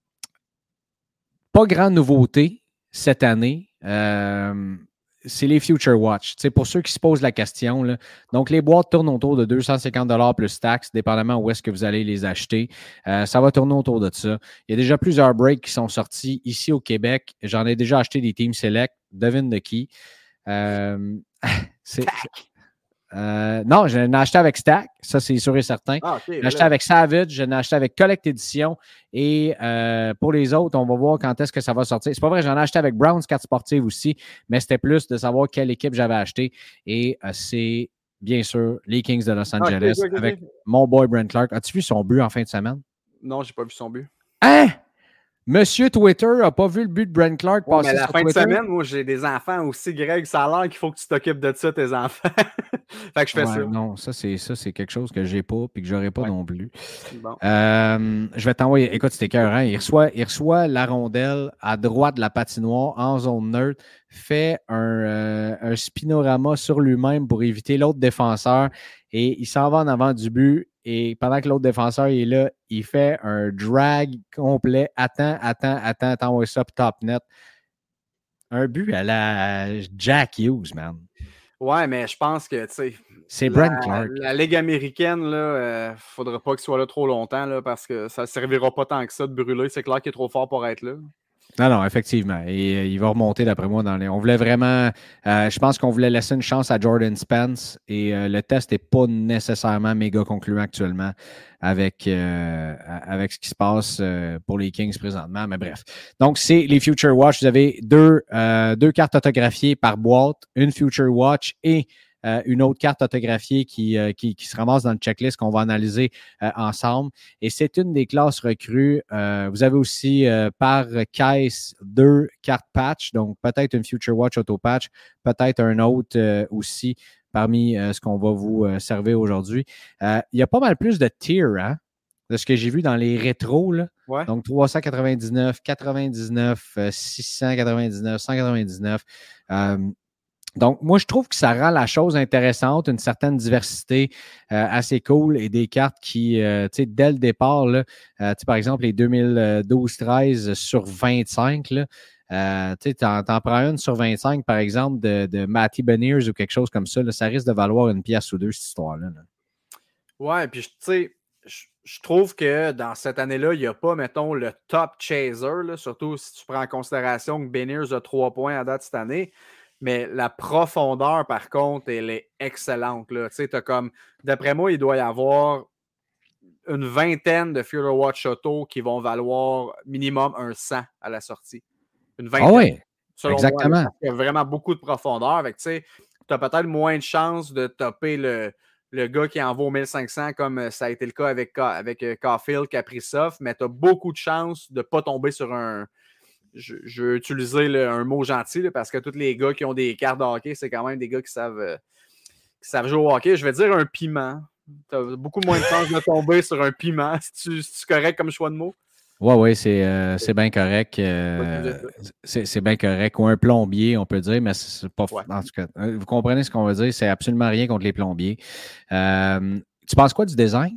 pas grande nouveauté cette année. Euh, c'est les Future Watch. T'sais, pour ceux qui se posent la question, là, donc les boîtes tournent autour de deux cent cinquante dollars plus taxes, dépendamment où est-ce que vous allez les acheter. Euh, ça va tourner autour de ça. Il y a déjà plusieurs breaks qui sont sortis ici au Québec. J'en ai déjà acheté des Team Select. Devine de qui. Euh, c'est, euh, non, je l'ai acheté avec Stack. Ça, c'est sûr et certain. Ah, okay, je l'ai acheté avec Savage. Je l'ai acheté avec Collect Edition. Et euh, pour les autres, on va voir quand est-ce que ça va sortir. C'est pas vrai, j'en ai acheté avec Browns carte sportive aussi, mais c'était plus de savoir quelle équipe j'avais acheté. Et euh, c'est bien sûr les Kings de Los Angeles ah, okay, okay, avec okay. mon boy Brent Clark. As-tu vu son but en fin de semaine? Non, j'ai pas vu son but. Hein? Monsieur Twitter n'a pas vu le but de Brent Clark ouais, passer mais la sur fin Twitter? de semaine, moi, j'ai des enfants aussi, Greg. Ça a l'air qu'il faut que tu t'occupes de ça, tes enfants. Fait que je fais ouais, ça. Non, ça c'est, ça, c'est quelque chose que j'ai pas et que j'aurais pas ouais. non plus. Bon. Euh, je vais t'envoyer. Écoute, c'était écœurant. Il reçoit, il reçoit la rondelle à droite de la patinoire en zone neutre, fait un, euh, un spinorama sur lui-même pour éviter l'autre défenseur et il s'en va en avant du but. Et pendant que l'autre défenseur est là, il fait un drag complet. Attends, attends, attends, attends, ouais, ça top net. Un but à la Jack Hughes, man. Ouais, mais je pense que, tu sais... C'est Brent Clark. La Ligue américaine, il euh, ne faudra pas qu'il soit là trop longtemps là, parce que ça ne servira pas tant que ça de brûler. C'est clair qu'il est trop fort pour être là. Non, non, effectivement. Et euh, il va remonter, d'après moi, dans les. On voulait vraiment. Euh, je pense qu'on voulait laisser une chance à Jordan Spence et euh, le test n'est pas nécessairement méga concluant actuellement avec, euh, avec ce qui se passe euh, pour les Kings présentement. Mais bref. Donc, c'est les Future Watch. Vous avez deux, euh, deux cartes autographiées par boîte, une Future Watch et Euh, une autre carte autographiée qui, euh, qui, qui se ramasse dans le checklist qu'on va analyser euh, ensemble. Et c'est une des classes recrues. Euh, vous avez aussi euh, par caisse deux cartes patch, donc peut-être une Future Watch Auto Patch, peut-être un autre euh, aussi parmi euh, ce qu'on va vous euh, servir aujourd'hui. Euh, il y a pas mal plus de tiers, hein, de ce que j'ai vu dans les rétros, là. Ouais. Donc trois cent quatre-vingt-dix-neuf, quatre-vingt-dix-neuf, euh, six cent quatre-vingt-dix-neuf, cent quatre-vingt-dix-neuf. Euh, Donc, moi, je trouve que ça rend la chose intéressante, une certaine diversité euh, assez cool et des cartes qui, euh, tu sais, dès le départ, là, euh, tu sais, par exemple, les deux mille douze treize sur vingt-cinq, là, euh, tu sais, t'en, t'en prends une sur vingt-cinq, par exemple, de, de Matty Beniers ou quelque chose comme ça, là, ça risque de valoir une pièce ou deux, cette histoire-là. Là. Ouais, puis tu sais, je, je trouve que dans cette année-là, il n'y a pas, mettons, le top chaser, là, surtout si tu prends en considération que Beniers a trois points à date cette année. Mais la profondeur, par contre, elle est excellente. Tu sais, t'as comme, d'après moi, il doit y avoir une vingtaine de Future Watch Auto qui vont valoir minimum un cent à la sortie. Une vingtaine. Ah oui, selon exactement. Moi, il y a vraiment beaucoup de profondeur. Tu sais, t'as peut-être moins de chances de topper le, le gars qui en vaut mille cinq cents comme ça a été le cas avec, avec Caulfield, Kaprizov, mais t'as beaucoup de chances de ne pas tomber sur un... Je, je vais utiliser là, un mot gentil là, parce que tous les gars qui ont des cartes de hockey, c'est quand même des gars qui savent, euh, qui savent jouer au hockey. Je vais dire un piment. Tu as beaucoup moins de chances de tomber sur un piment. Si tu, si tu correct comme choix de mots? Oui, oui, c'est, euh, c'est bien correct. Euh, c'est, c'est bien correct. Ou un plombier, on peut dire, mais c'est pas. Ouais. En tout cas, vous comprenez ce qu'on veut dire. C'est absolument rien contre les plombiers. Euh, tu penses quoi du design?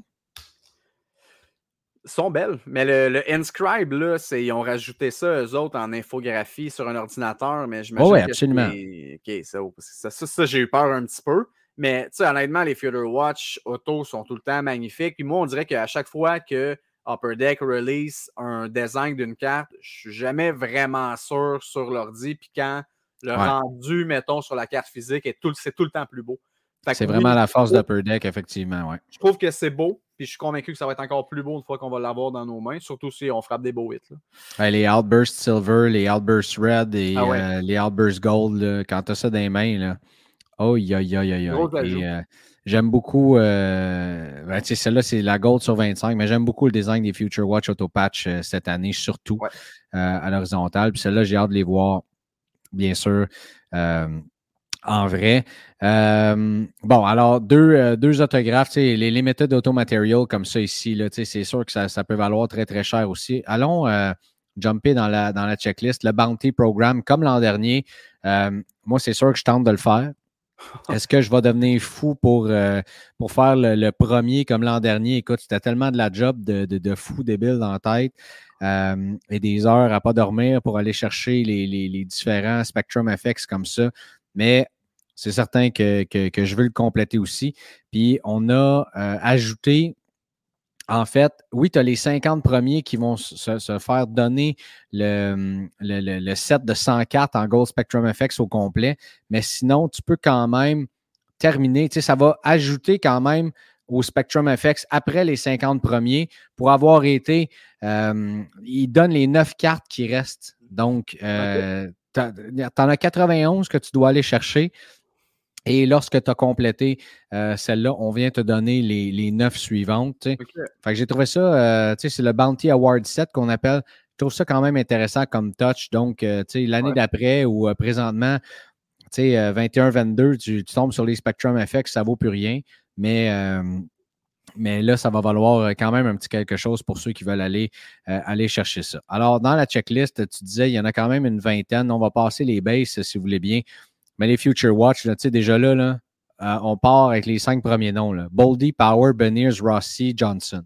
Sont belles, mais le, le Inscribe, là, c'est, ils ont rajouté ça, eux autres, en infographie sur un ordinateur, mais j'imagine oh oui, que absolument. c'est... OK, ça, ça, ça, ça, j'ai eu peur un petit peu, mais tu sais, honnêtement, les Future Watch Auto sont tout le temps magnifiques, puis moi, on dirait qu'à chaque fois que Upper Deck release un design d'une carte, je suis jamais vraiment sûr sur l'ordi, puis quand le ouais. rendu, mettons, sur la carte physique, est tout, c'est tout le temps plus beau. C'est vraiment oui, la force d'Upper Deck, effectivement, ouais. Je trouve que c'est beau, puis je suis convaincu que ça va être encore plus beau une fois qu'on va l'avoir dans nos mains, surtout si on frappe des beaux hits. Là. Ouais, les Outburst Silver, les Outburst Red et ah ouais. euh, les Outburst Gold, là, quand tu as ça dans les mains, là, oh, ya, ya, ya, ya. Euh, j'aime beaucoup, euh, ben, tu sais, celle-là, c'est la Gold sur vingt-cinq, mais j'aime beaucoup le design des Future Watch Auto Patch euh, cette année, surtout ouais. euh, à l'horizontale. Puis celle-là, j'ai hâte de les voir, bien sûr. Euh, En vrai. Euh, bon, alors, deux, euh, deux autographes, les Limited Auto Material comme ça ici, là, c'est sûr que ça, ça peut valoir très, très cher aussi. Allons euh, jumper dans la, dans la checklist. Le Bounty Programme, comme l'an dernier, euh, moi, c'est sûr que je tente de le faire. Est-ce que je vais devenir fou pour, euh, pour faire le, le premier comme l'an dernier? Écoute, c'était tellement de la job de, de, de fou débile dans la tête euh, et des heures à pas dormir pour aller chercher les, les, les différents Spectrum F X comme ça. Mais c'est certain que, que, que je veux le compléter aussi. Puis, on a euh, ajouté, en fait, oui, tu as les cinquante premiers qui vont se, se faire donner le, le, le, le set de cent cartes en Gold Spectrum F X au complet, mais sinon, tu peux quand même terminer. Tu sais, ça va ajouter quand même au Spectrum F X après les cinquante premiers pour avoir été, euh, il donne les neuf cartes qui restent. Donc, euh, okay. tu en as quatre-vingt-onze que tu dois aller chercher. Et lorsque tu as complété euh, celle-là, on vient te donner les, les neuf suivantes. Okay. Fait que j'ai trouvé ça, euh, c'est le Bounty Award Set qu'on appelle. Je trouve ça quand même intéressant comme touch. Donc, euh, l'année ouais. d'après ou euh, présentement, euh, vingt et un vingt-deux, tu, tu tombes sur les Spectrum F X, ça ne vaut plus rien. Mais, euh, mais là, ça va valoir quand même un petit quelque chose pour ceux qui veulent aller, euh, aller chercher ça. Alors, dans la checklist, tu disais, il y en a quand même une vingtaine. On va passer les bases, si vous voulez bien. Mais les Future Watch, tu sais, déjà là, là euh, on part avec les cinq premiers noms. Là. Boldy, Power, Beniers, Rossi, Johnson.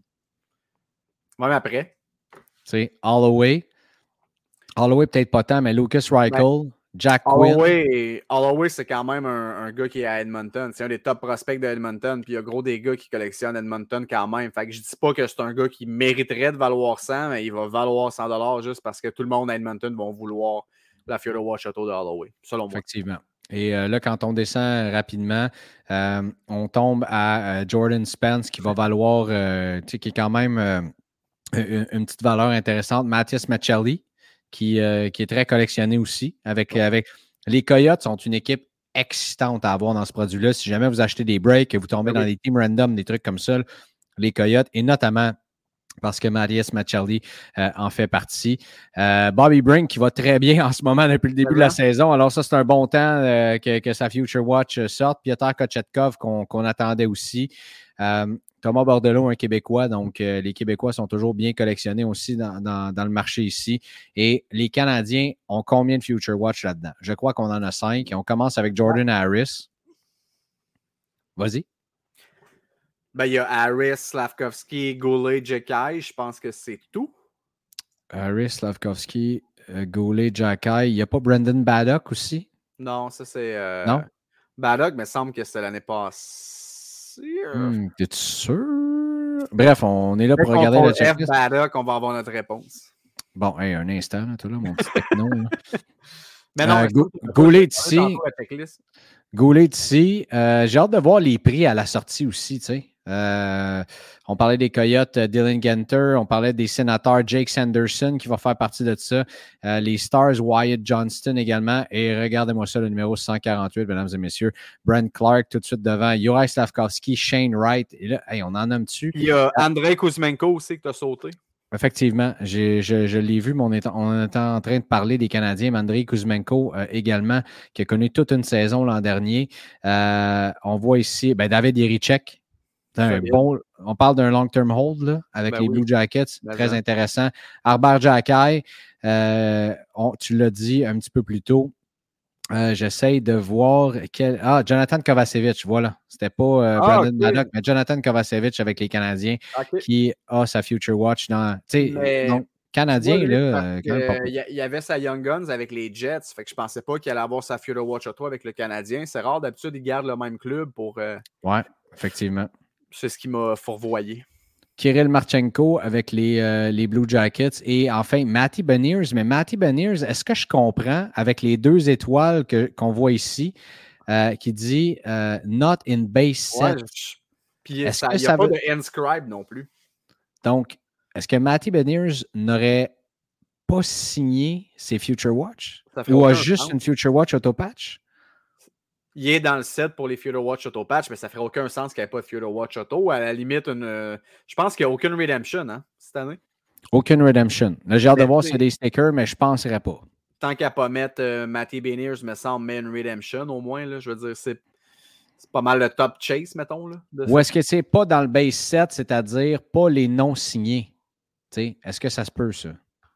Même après. Tu sais, Holloway. Holloway, peut-être pas tant, mais Lucas Reichel, ouais. Jack Quinn. Holloway, Holloway, c'est quand même un, un gars qui est à Edmonton. C'est un des top prospects de Edmonton. Puis il y a gros des gars qui collectionnent Edmonton quand même. Fait que je dis pas que c'est un gars qui mériterait de valoir cent, mais il va valoir cent dollars juste parce que tout le monde à Edmonton va vouloir la Theodore Watch Auto de Holloway, selon moi. Effectivement. Et euh, là, quand on descend rapidement, euh, on tombe à euh, Jordan Spence qui va valoir, euh, tu sais, qui est quand même euh, une, une petite valeur intéressante. Matthias Maccelli, qui, euh, qui est très collectionné aussi. Avec, ouais. avec... Les Coyotes sont une équipe excitante à avoir dans ce produit-là. Si jamais vous achetez des breaks, que vous tombez oui. dans des teams random, des trucs comme ça, les Coyotes, et notamment parce que Matthias Maccelli euh, en fait partie. Euh, Bobby Brink qui va très bien en ce moment depuis le début de la saison. Alors ça, c'est un bon temps euh, que, que sa Future Watch sorte. Piotr Kochetkov qu'on, qu'on attendait aussi. Euh, Thomas Bordelot, un Québécois. Donc, euh, les Québécois sont toujours bien collectionnés aussi dans, dans, dans le marché ici. Et les Canadiens ont combien de Future Watch là-dedans? Je crois qu'on en a cinq. Et on commence avec Jordan Harris. Vas-y. Ben, il y a Harris, Slavkovski, Goulet, Jekai. Je pense que c'est tout. Harris, Slavkovski, euh, Goulet, Jekai. Il n'y a pas Brendan Baddock aussi? Non, ça c'est... Euh, non? Baddock, mais il semble que c'était l'année passée. Hmm, t'es-tu sûr? Bref, on est là pour regarder la checklist. F Baddock, on va avoir notre réponse. Bon, hey, un instant, là, toi, là, mon petit techno. mais non, euh, Go- Goulet ici. Goulet ici. Euh, j'ai hâte de voir les prix à la sortie aussi, tu sais. Euh, on parlait des Coyotes, euh, Dylan Genter, on parlait des sénateurs, Jake Sanderson qui va faire partie de ça, euh, les Stars, Wyatt Johnston également, et regardez-moi ça, le numéro cent quarante-huit, mesdames et messieurs, Brent Clark tout de suite devant, Juraj Slavkovski, Shane Wright, et là, hey, on en nomme dessus. Il y a Andrei Kuzmenko aussi que tu as sauté. Effectivement, j'ai, je, je l'ai vu, mais on est, on est en train de parler des Canadiens. Andrei Kuzmenko euh, également, qui a connu toute une saison l'an dernier. Euh, on voit ici ben, David Jiricek. Un bon, on parle d'un long-term hold là, avec ben les oui. Blue Jackets, ben très bien. Intéressant. Arber Xhekaj, euh, on, tu l'as dit un petit peu plus tôt. Euh, j'essaye de voir quel. Ah, Jonathan Kovacevic, voilà. C'était pas euh, ah, Brandon okay. Maddock, mais Jonathan Kovacevic avec les Canadiens okay. qui a sa Future Watch dans. Tu sais, donc, Canadien, vois, là. Il euh, y, y avait sa Young Guns avec les Jets, fait que je pensais pas qu'il allait avoir sa Future Watch Auto avec le Canadien. C'est rare, d'habitude, ils gardent le même club pour. Euh... Ouais, effectivement. C'est ce qui m'a fourvoyé. Kirill Marchenko avec les, euh, les Blue Jackets et enfin Matty Beniers. Mais Matty Beniers, est-ce que je comprends avec les deux étoiles que, qu'on voit ici euh, qui dit euh, Not in base set? Ouais, je... Puis il n'y a pas veut... de inscribe non plus. Donc, est-ce que Matty Beniers n'aurait pas signé ses Future Watch? Ou a juste sens. Une Future Watch auto-patch? Il est dans le set pour les Future Watch Auto Patch, mais ça ferait aucun sens qu'il n'y ait pas de Future Watch Auto. À la limite, une, euh, je pense qu'il n'y a aucune Redemption hein, cette année. Aucune Redemption. Là, j'ai hâte de voir s'il y a des stickers, mais je ne penserais pas. Tant qu'à ne pas mettre euh, Matty Beniers, me semble, mais une Redemption au moins. Là, je veux dire, c'est, c'est pas mal le top chase, mettons. Là, Ou est-ce que c'est pas dans le base set, c'est-à-dire pas les non signés? T'sais, est-ce que ça se peut, ça?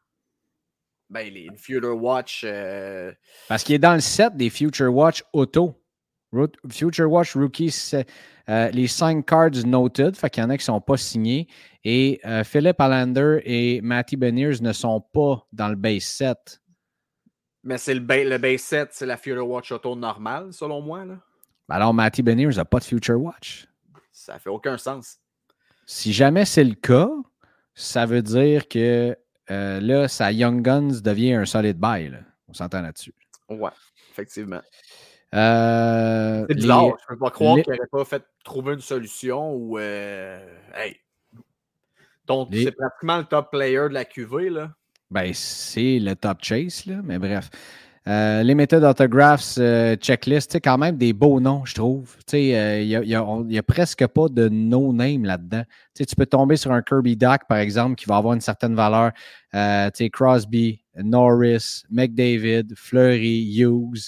Ben, les Future Watch. Euh... Parce qu'il est dans le set des Future Watch Auto. Future Watch Rookies, euh, les cinq cards noted, fait qu'il y en a qui ne sont pas signés. Et euh, Philip Allander et Matty Beniers ne sont pas dans le base set. Mais c'est le, ba- le base set, c'est la Future Watch Auto normale, selon moi. Là. Alors, Matty Beniers n'a pas de Future Watch. Ça fait aucun sens. Si jamais c'est le cas, ça veut dire que euh, là, sa Young Guns devient un solid buy. Là. On s'entend là-dessus. Ouais, effectivement. Euh, c'est bizarre. Les, je ne peux pas croire les... qu'il n'aurait pas fait trouver une solution ou. Euh, hey. Donc, les... c'est pratiquement le top player de la Q V. Là. Ben, c'est le top chase, là, mais bref. Euh, les méthodes autographes, euh, checklist, tu sais, quand même des beaux noms, je trouve. Tu sais, euh, il n'y a, a, a presque pas de no-name là-dedans. Tu sais, tu peux tomber sur un Kirby Dach, par exemple, qui va avoir une certaine valeur. Euh, tu sais, Crosby, Norris, McDavid, Fleury, Hughes.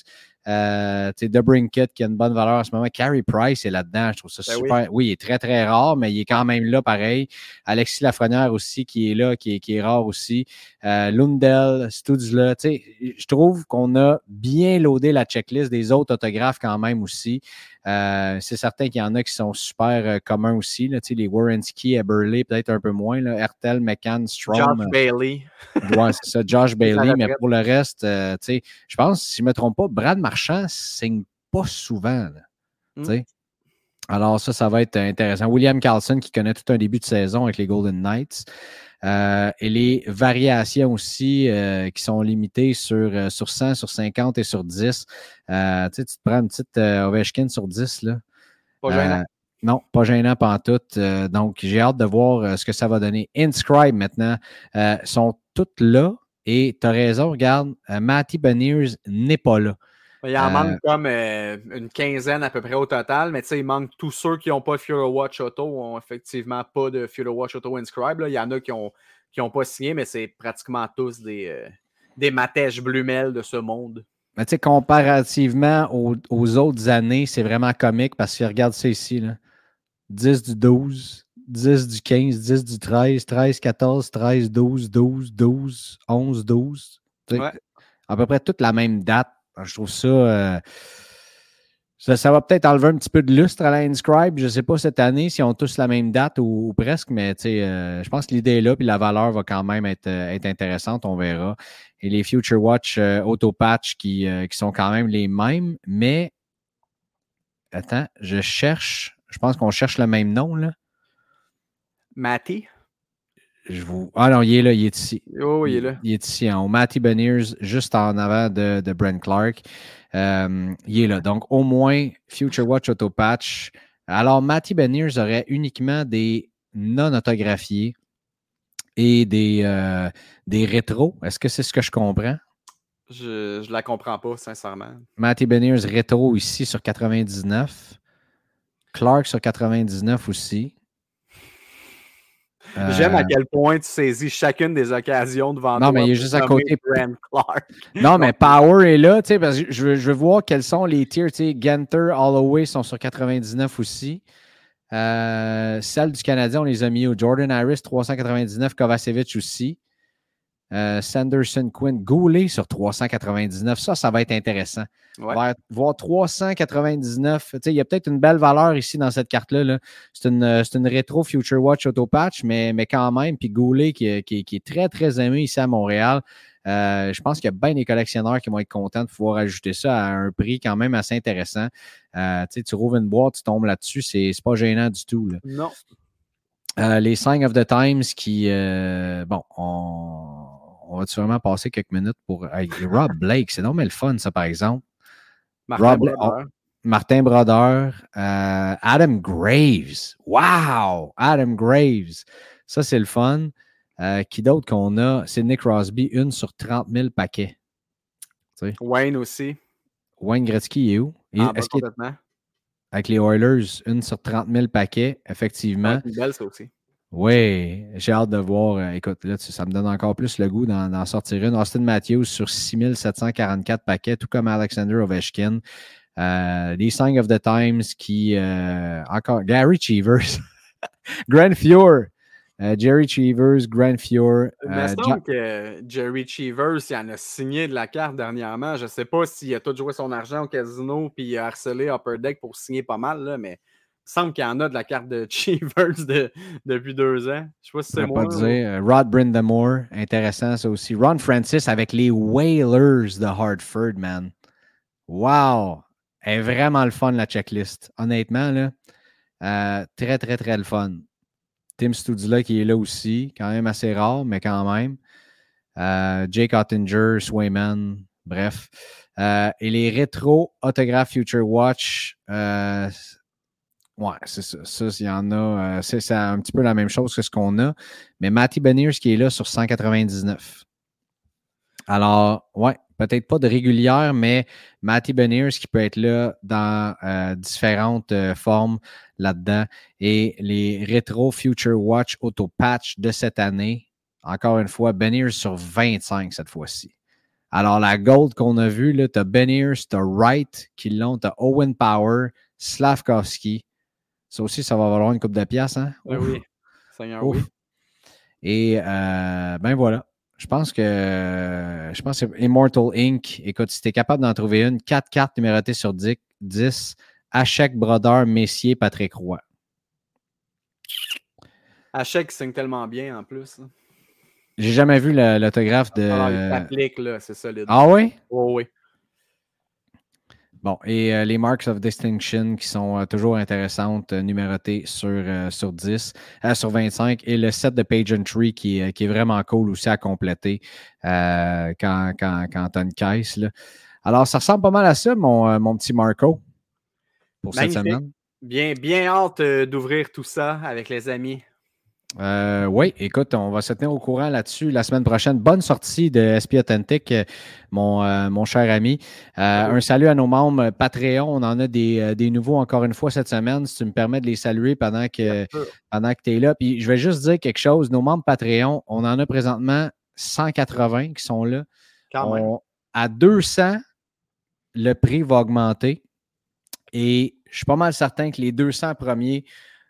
Euh, tu sais, DeBrincat qui a une bonne valeur en ce moment. Carey Price est là-dedans. Je trouve ça ben super. Oui. oui, il est très, très rare, mais il est quand même là pareil. Alexis Lafrenière aussi qui est là, qui est, qui est rare aussi. Euh, Lundell, Stutzla. Tu sais, je trouve qu'on a bien loadé la checklist des autres autographes quand même aussi. Euh, c'est certain qu'il y en a qui sont super euh, communs aussi. Là, les Werenski, Eberle, peut-être un peu moins. Là, Hertel, McCann, Strom. Josh euh, Bailey. Ouais, c'est ça, Josh Bailey. Mais pour le reste, euh, je pense, si je ne me trompe pas, Brad Marchand ne signe pas souvent. Là, mm. Alors ça, ça va être intéressant. William Karlsson qui connaît tout un début de saison avec les Golden Knights. Euh, et les variations aussi euh, qui sont limitées sur, euh, sur cent, sur cinquante et sur dix. Euh, tu te prends une petite euh, Ovechkin sur dix. Là. Pas gênant. Euh, non, pas gênant pantoute. Euh, donc, j'ai hâte de voir euh, ce que ça va donner. Inscribe maintenant euh, sont toutes là. Et tu as raison, regarde, euh, Matty Beniers n'est pas là. Il en euh, manque comme euh, une quinzaine à peu près au total, mais tu sais, il manque tous ceux qui n'ont pas Future Watch Auto, ont effectivement pas de Future Watch Auto Inscribe. Là. Il y en a qui n'ont qui ont pas signé, mais c'est pratiquement tous des, euh, des Matej Blumel de ce monde. Mais tu sais, comparativement aux, aux autres années, c'est vraiment comique parce que regarde ça ici, là. dix du douze, dix du quinze, dix du treize, treize, quatorze, treize, douze, douze, douze, onze, douze. Ouais. À peu près toute la même date. Je trouve ça, euh, ça, ça va peut-être enlever un petit peu de lustre à la Inscribe. Je ne sais pas cette année si on tous la même date ou, ou presque, mais euh, je pense que l'idée est là, puis la valeur va quand même être, être intéressante, on verra. Et les Future Watch euh, Auto Patch qui, euh, qui sont quand même les mêmes, mais attends, je cherche, je pense qu'on cherche le même nom, là. Matty? Je vous... Ah non, il est là, il est ici. Oh, il est là. Il, il est ici, en haut. Matty Beniers, juste en avant de, de Brent Clark. Euh, il est là. Donc, au moins, Future Watch Auto Patch. Alors, Matty Beniers aurait uniquement des non-autographiés et des, euh, des rétros. Est-ce que c'est ce que je comprends? Je ne la comprends pas, sincèrement. Matty Beniers rétro ici sur quatre-vingt-dix-neuf. Clark sur quatre-vingt-dix-neuf aussi. Euh... J'aime à quel point tu saisis chacune des occasions devant non, toi. Non, mais il est juste à côté. Brent Clark. Non, mais Power est là, tu sais, parce que je veux, je veux voir quels sont les tiers. Tu sais, Ganter, Holloway sont sur quatre-vingt-dix-neuf aussi. Euh, celle du Canadien, on les a mis au Jordan Harris, trois cent quatre-vingt-dix-neuf, Kovacevic aussi. Euh, Sanderson, Quinn, Goulet sur trois cent quatre-vingt-dix-neuf. Ça, ça va être intéressant. Ouais. On va voir trois cent quatre-vingt-dix-neuf. Tu sais, il y a peut-être une belle valeur ici dans cette carte-là. Là. C'est, une, c'est une rétro Future Watch Auto Patch, mais, mais quand même. Puis Goulet qui, qui, qui est très, très aimé ici à Montréal. Euh, je pense qu'il y a bien des collectionneurs qui vont être contents de pouvoir ajouter ça à un prix quand même assez intéressant. Euh, tu sais, tu rouvres une boîte, tu tombes là-dessus. C'est, c'est pas gênant du tout. Là. Non. Euh, les Sign of the Times qui, euh, bon, on, on va sûrement passer quelques minutes pour hey, Rob Blake. C'est normal le fun, ça, par exemple. Martin Rob, Brodeur. on, Martin Brodeur. Euh, Adam Graves. Wow! Adam Graves. Ça, c'est le fun. Euh, qui d'autre qu'on a? C'est Nick Crosby, une sur trente mille paquets. Tu sais. Wayne aussi. Wayne Gretzky, il est où? Il, ah, est-ce qu'il est... Avec les Oilers, une sur trente mille paquets, effectivement. C'est belle, ça aussi. Oui, j'ai hâte de voir. Écoute, là, ça me donne encore plus le goût d'en, d'en sortir une. Austin Matthews sur six mille sept cent quarante-quatre paquets, tout comme Alexander Ovechkin. Euh, les Signs of the Times qui... Euh, encore... Gary Cheevers. Grand Fjord. Euh, Jerry Cheevers, Grand Fjord. Il me semble John... que Jerry Cheevers, il en a signé de la carte dernièrement. Je ne sais pas s'il a tout joué son argent au casino puis il a harcelé Upper Deck pour signer pas mal, là, mais... Il semble qu'il y en a de la carte de Cheevers de, depuis deux ans. Je ne sais pas si c'est moi. Pas dire. Rod Brindamore, intéressant ça aussi. Ron Francis avec les Whalers de Hartford, man. Wow! Elle est vraiment le fun, la checklist. Honnêtement, là, euh, très, très, très le fun. Tim Studula qui est là aussi, quand même assez rare, mais quand même. Euh, Jake Ottinger, Swayman, bref. Euh, et les rétro autographes Future Watch, euh, ouais, c'est ça. Ça, il y en a. Euh, c'est, c'est un petit peu la même chose que ce qu'on a. Mais Matty Beniers qui est là sur cent quatre-vingt-dix-neuf. Alors, ouais, peut-être pas de régulière, mais Matty Beniers qui peut être là dans euh, différentes euh, formes là-dedans. Et les Retro Future Watch Auto Patch de cette année, encore une fois, Beniers sur vingt-cinq cette fois-ci. Alors, la gold qu'on a vue, tu as Beniers, tu as Wright qui l'ont, tu as Owen Power, Slavkovski. Ça aussi, ça va valoir une coupe de piastres, hein? Oui, oui. Seigneur, oui. Et euh, ben voilà. Je pense que je pense que Immortal Incorporated. Écoute, si tu es capable d'en trouver une, quatre cartes numérotées sur dix, Hachek, Brodeur, Messier, Patrick Roy. Hachek signe tellement bien en plus. Hein. J'ai jamais vu le, l'autographe de. Alors, il s'applique, là, c'est solide. Ah oui? Oh, oui. Bon, et euh, les Marks of Distinction qui sont euh, toujours intéressantes, euh, numérotées sur, euh, sur dix, euh, sur vingt-cinq, et le set de Pageantry qui, euh, qui est vraiment cool aussi à compléter euh, quand, quand, quand tu as une caisse. Là. Alors, ça ressemble pas mal à ça, mon, euh, mon petit Marco, pour Magnifique. Cette semaine. Bien, bien hâte euh, d'ouvrir tout ça avec les amis. Euh, oui, écoute, on va se tenir au courant là-dessus la semaine prochaine. Bonne sortie de S P Authentic, mon, euh, mon cher ami. Euh, oui. Un salut à nos membres Patreon. On en a des, euh, des nouveaux encore une fois cette semaine. Si tu me permets de les saluer pendant que, pendant que tu es là. Puis je vais juste dire quelque chose. Nos membres Patreon, on en a présentement cent quatre-vingts qui sont là. Quand même. On, à deux cents, le prix va augmenter. Et je suis pas mal certain que les deux cents premiers,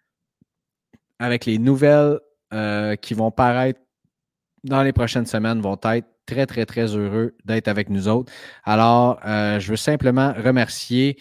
avec les nouvelles euh, qui vont paraître dans les prochaines semaines, vont être très, très, très heureux d'être avec nous autres. Alors, euh, je veux simplement remercier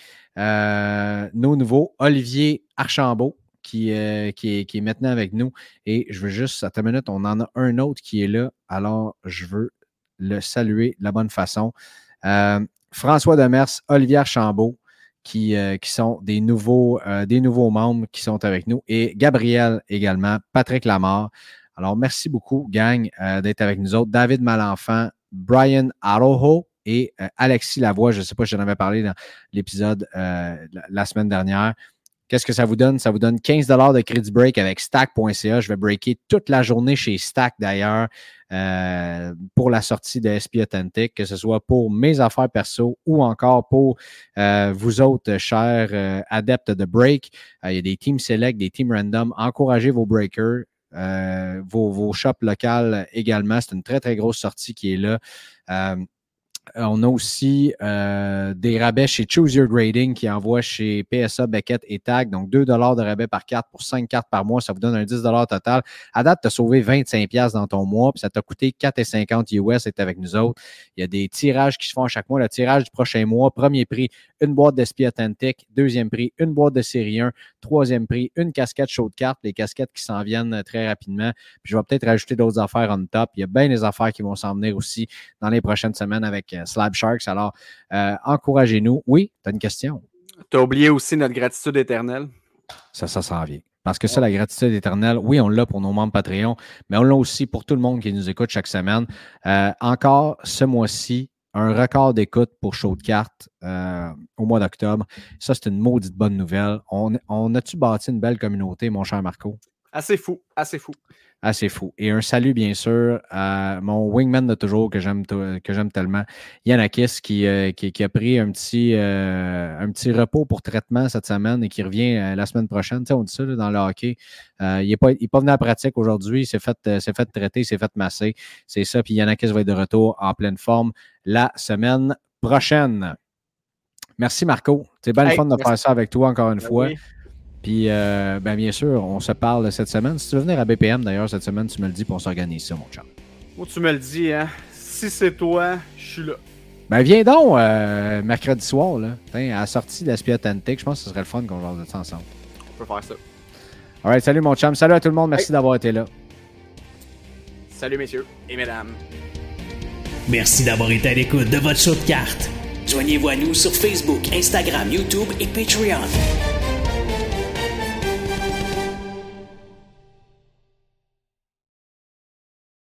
euh, nos nouveaux, Olivier Archambault, qui, euh, qui, est, qui est maintenant avec nous. Et je veux juste, à ta minute, on en a un autre qui est là. Alors, je veux le saluer de la bonne façon. Euh, François Demers, Olivier Archambault, Qui, euh, qui sont des nouveaux, euh, des nouveaux membres qui sont avec nous. Et Gabriel également, Patrick Lamarre. Alors, merci beaucoup, gang, euh, d'être avec nous autres. David Malenfant, Brian Arojo et euh, Alexis Lavoie. Je ne sais pas si j'en avais parlé dans l'épisode euh, la, la semaine dernière. Qu'est-ce que ça vous donne? Ça vous donne quinze dollars de crédit break avec stack point c a. Je vais breaker toute la journée chez Stack d'ailleurs euh, pour la sortie de S P Authentic, que ce soit pour mes affaires perso ou encore pour euh, vous autres, chers euh, adeptes de break. Euh, il y a des teams select, des teams random. Encouragez vos breakers, euh, vos, vos shops locales également. C'est une très, très grosse sortie qui est là. Euh, On a aussi euh, des rabais chez Choose Your Grading qui envoie chez P S A, Beckett et Tag. Donc, deux dollars de rabais par carte pour cinq cartes par mois. Ça vous donne un dix dollars total. À date, tu as sauvé vingt-cinq dollars dans ton mois. Puis ça t'a coûté quatre dollars cinquante U S d'être avec nous autres. Il y a des tirages qui se font à chaque mois. Le tirage du prochain mois, premier prix, une boîte d'S P Authentic. Deuxième prix, une boîte de série un. Troisième prix, une casquette show de cartes. Les casquettes qui s'en viennent très rapidement. Puis je vais peut-être rajouter d'autres affaires on top. Il y a bien des affaires qui vont s'en venir aussi dans les prochaines semaines avec Slab Sharks. Alors, euh, encouragez-nous. Oui, tu as une question. Tu as oublié aussi notre gratitude éternelle. Ça, ça s'en vient. Parce que ça, la gratitude éternelle, oui, on l'a pour nos membres Patreon, mais on l'a aussi pour tout le monde qui nous écoute chaque semaine. Euh, encore ce mois-ci, un record d'écoute pour Show de cartes euh, au mois d'octobre. Ça, c'est une maudite bonne nouvelle. On, on a-tu bâti une belle communauté, mon cher Marco? Assez fou, assez fou. Assez fou. Et un salut, bien sûr, à mon wingman de toujours que j'aime, que j'aime tellement, Yannakis, qui, euh, qui, qui a pris un petit, euh, un petit repos pour traitement cette semaine et qui revient euh, la semaine prochaine. Tu sais, on dit ça là, dans le hockey. Euh, il n'est pas, pas venu à la pratique aujourd'hui. Il s'est fait, euh, s'est fait traiter, il s'est fait masser. C'est ça. Puis Yannakis va être de retour en pleine forme la semaine prochaine. Merci, Marco. C'est bien hey, le fun de merci. faire ça avec toi encore une ben fois. Oui. Puis, euh, ben bien sûr, on se parle cette semaine. Si tu veux venir à B P M, d'ailleurs, cette semaine, tu me le dis, puis on s'organise ça, mon chum. Oh, tu me le dis, hein. Si c'est toi, je suis là. Ben, viens donc euh, mercredi soir, là. T'sais, à la sortie de l'S P Authentic, je pense que ce serait le fun qu'on jase de ça ensemble. On peut faire ça. All right, salut, mon chum. Salut à tout le monde. Merci hey. d'avoir été là. Salut, messieurs et mesdames. Merci d'avoir été à l'écoute de votre show de cartes. Joignez-vous à nous sur Facebook, Instagram, YouTube et Patreon.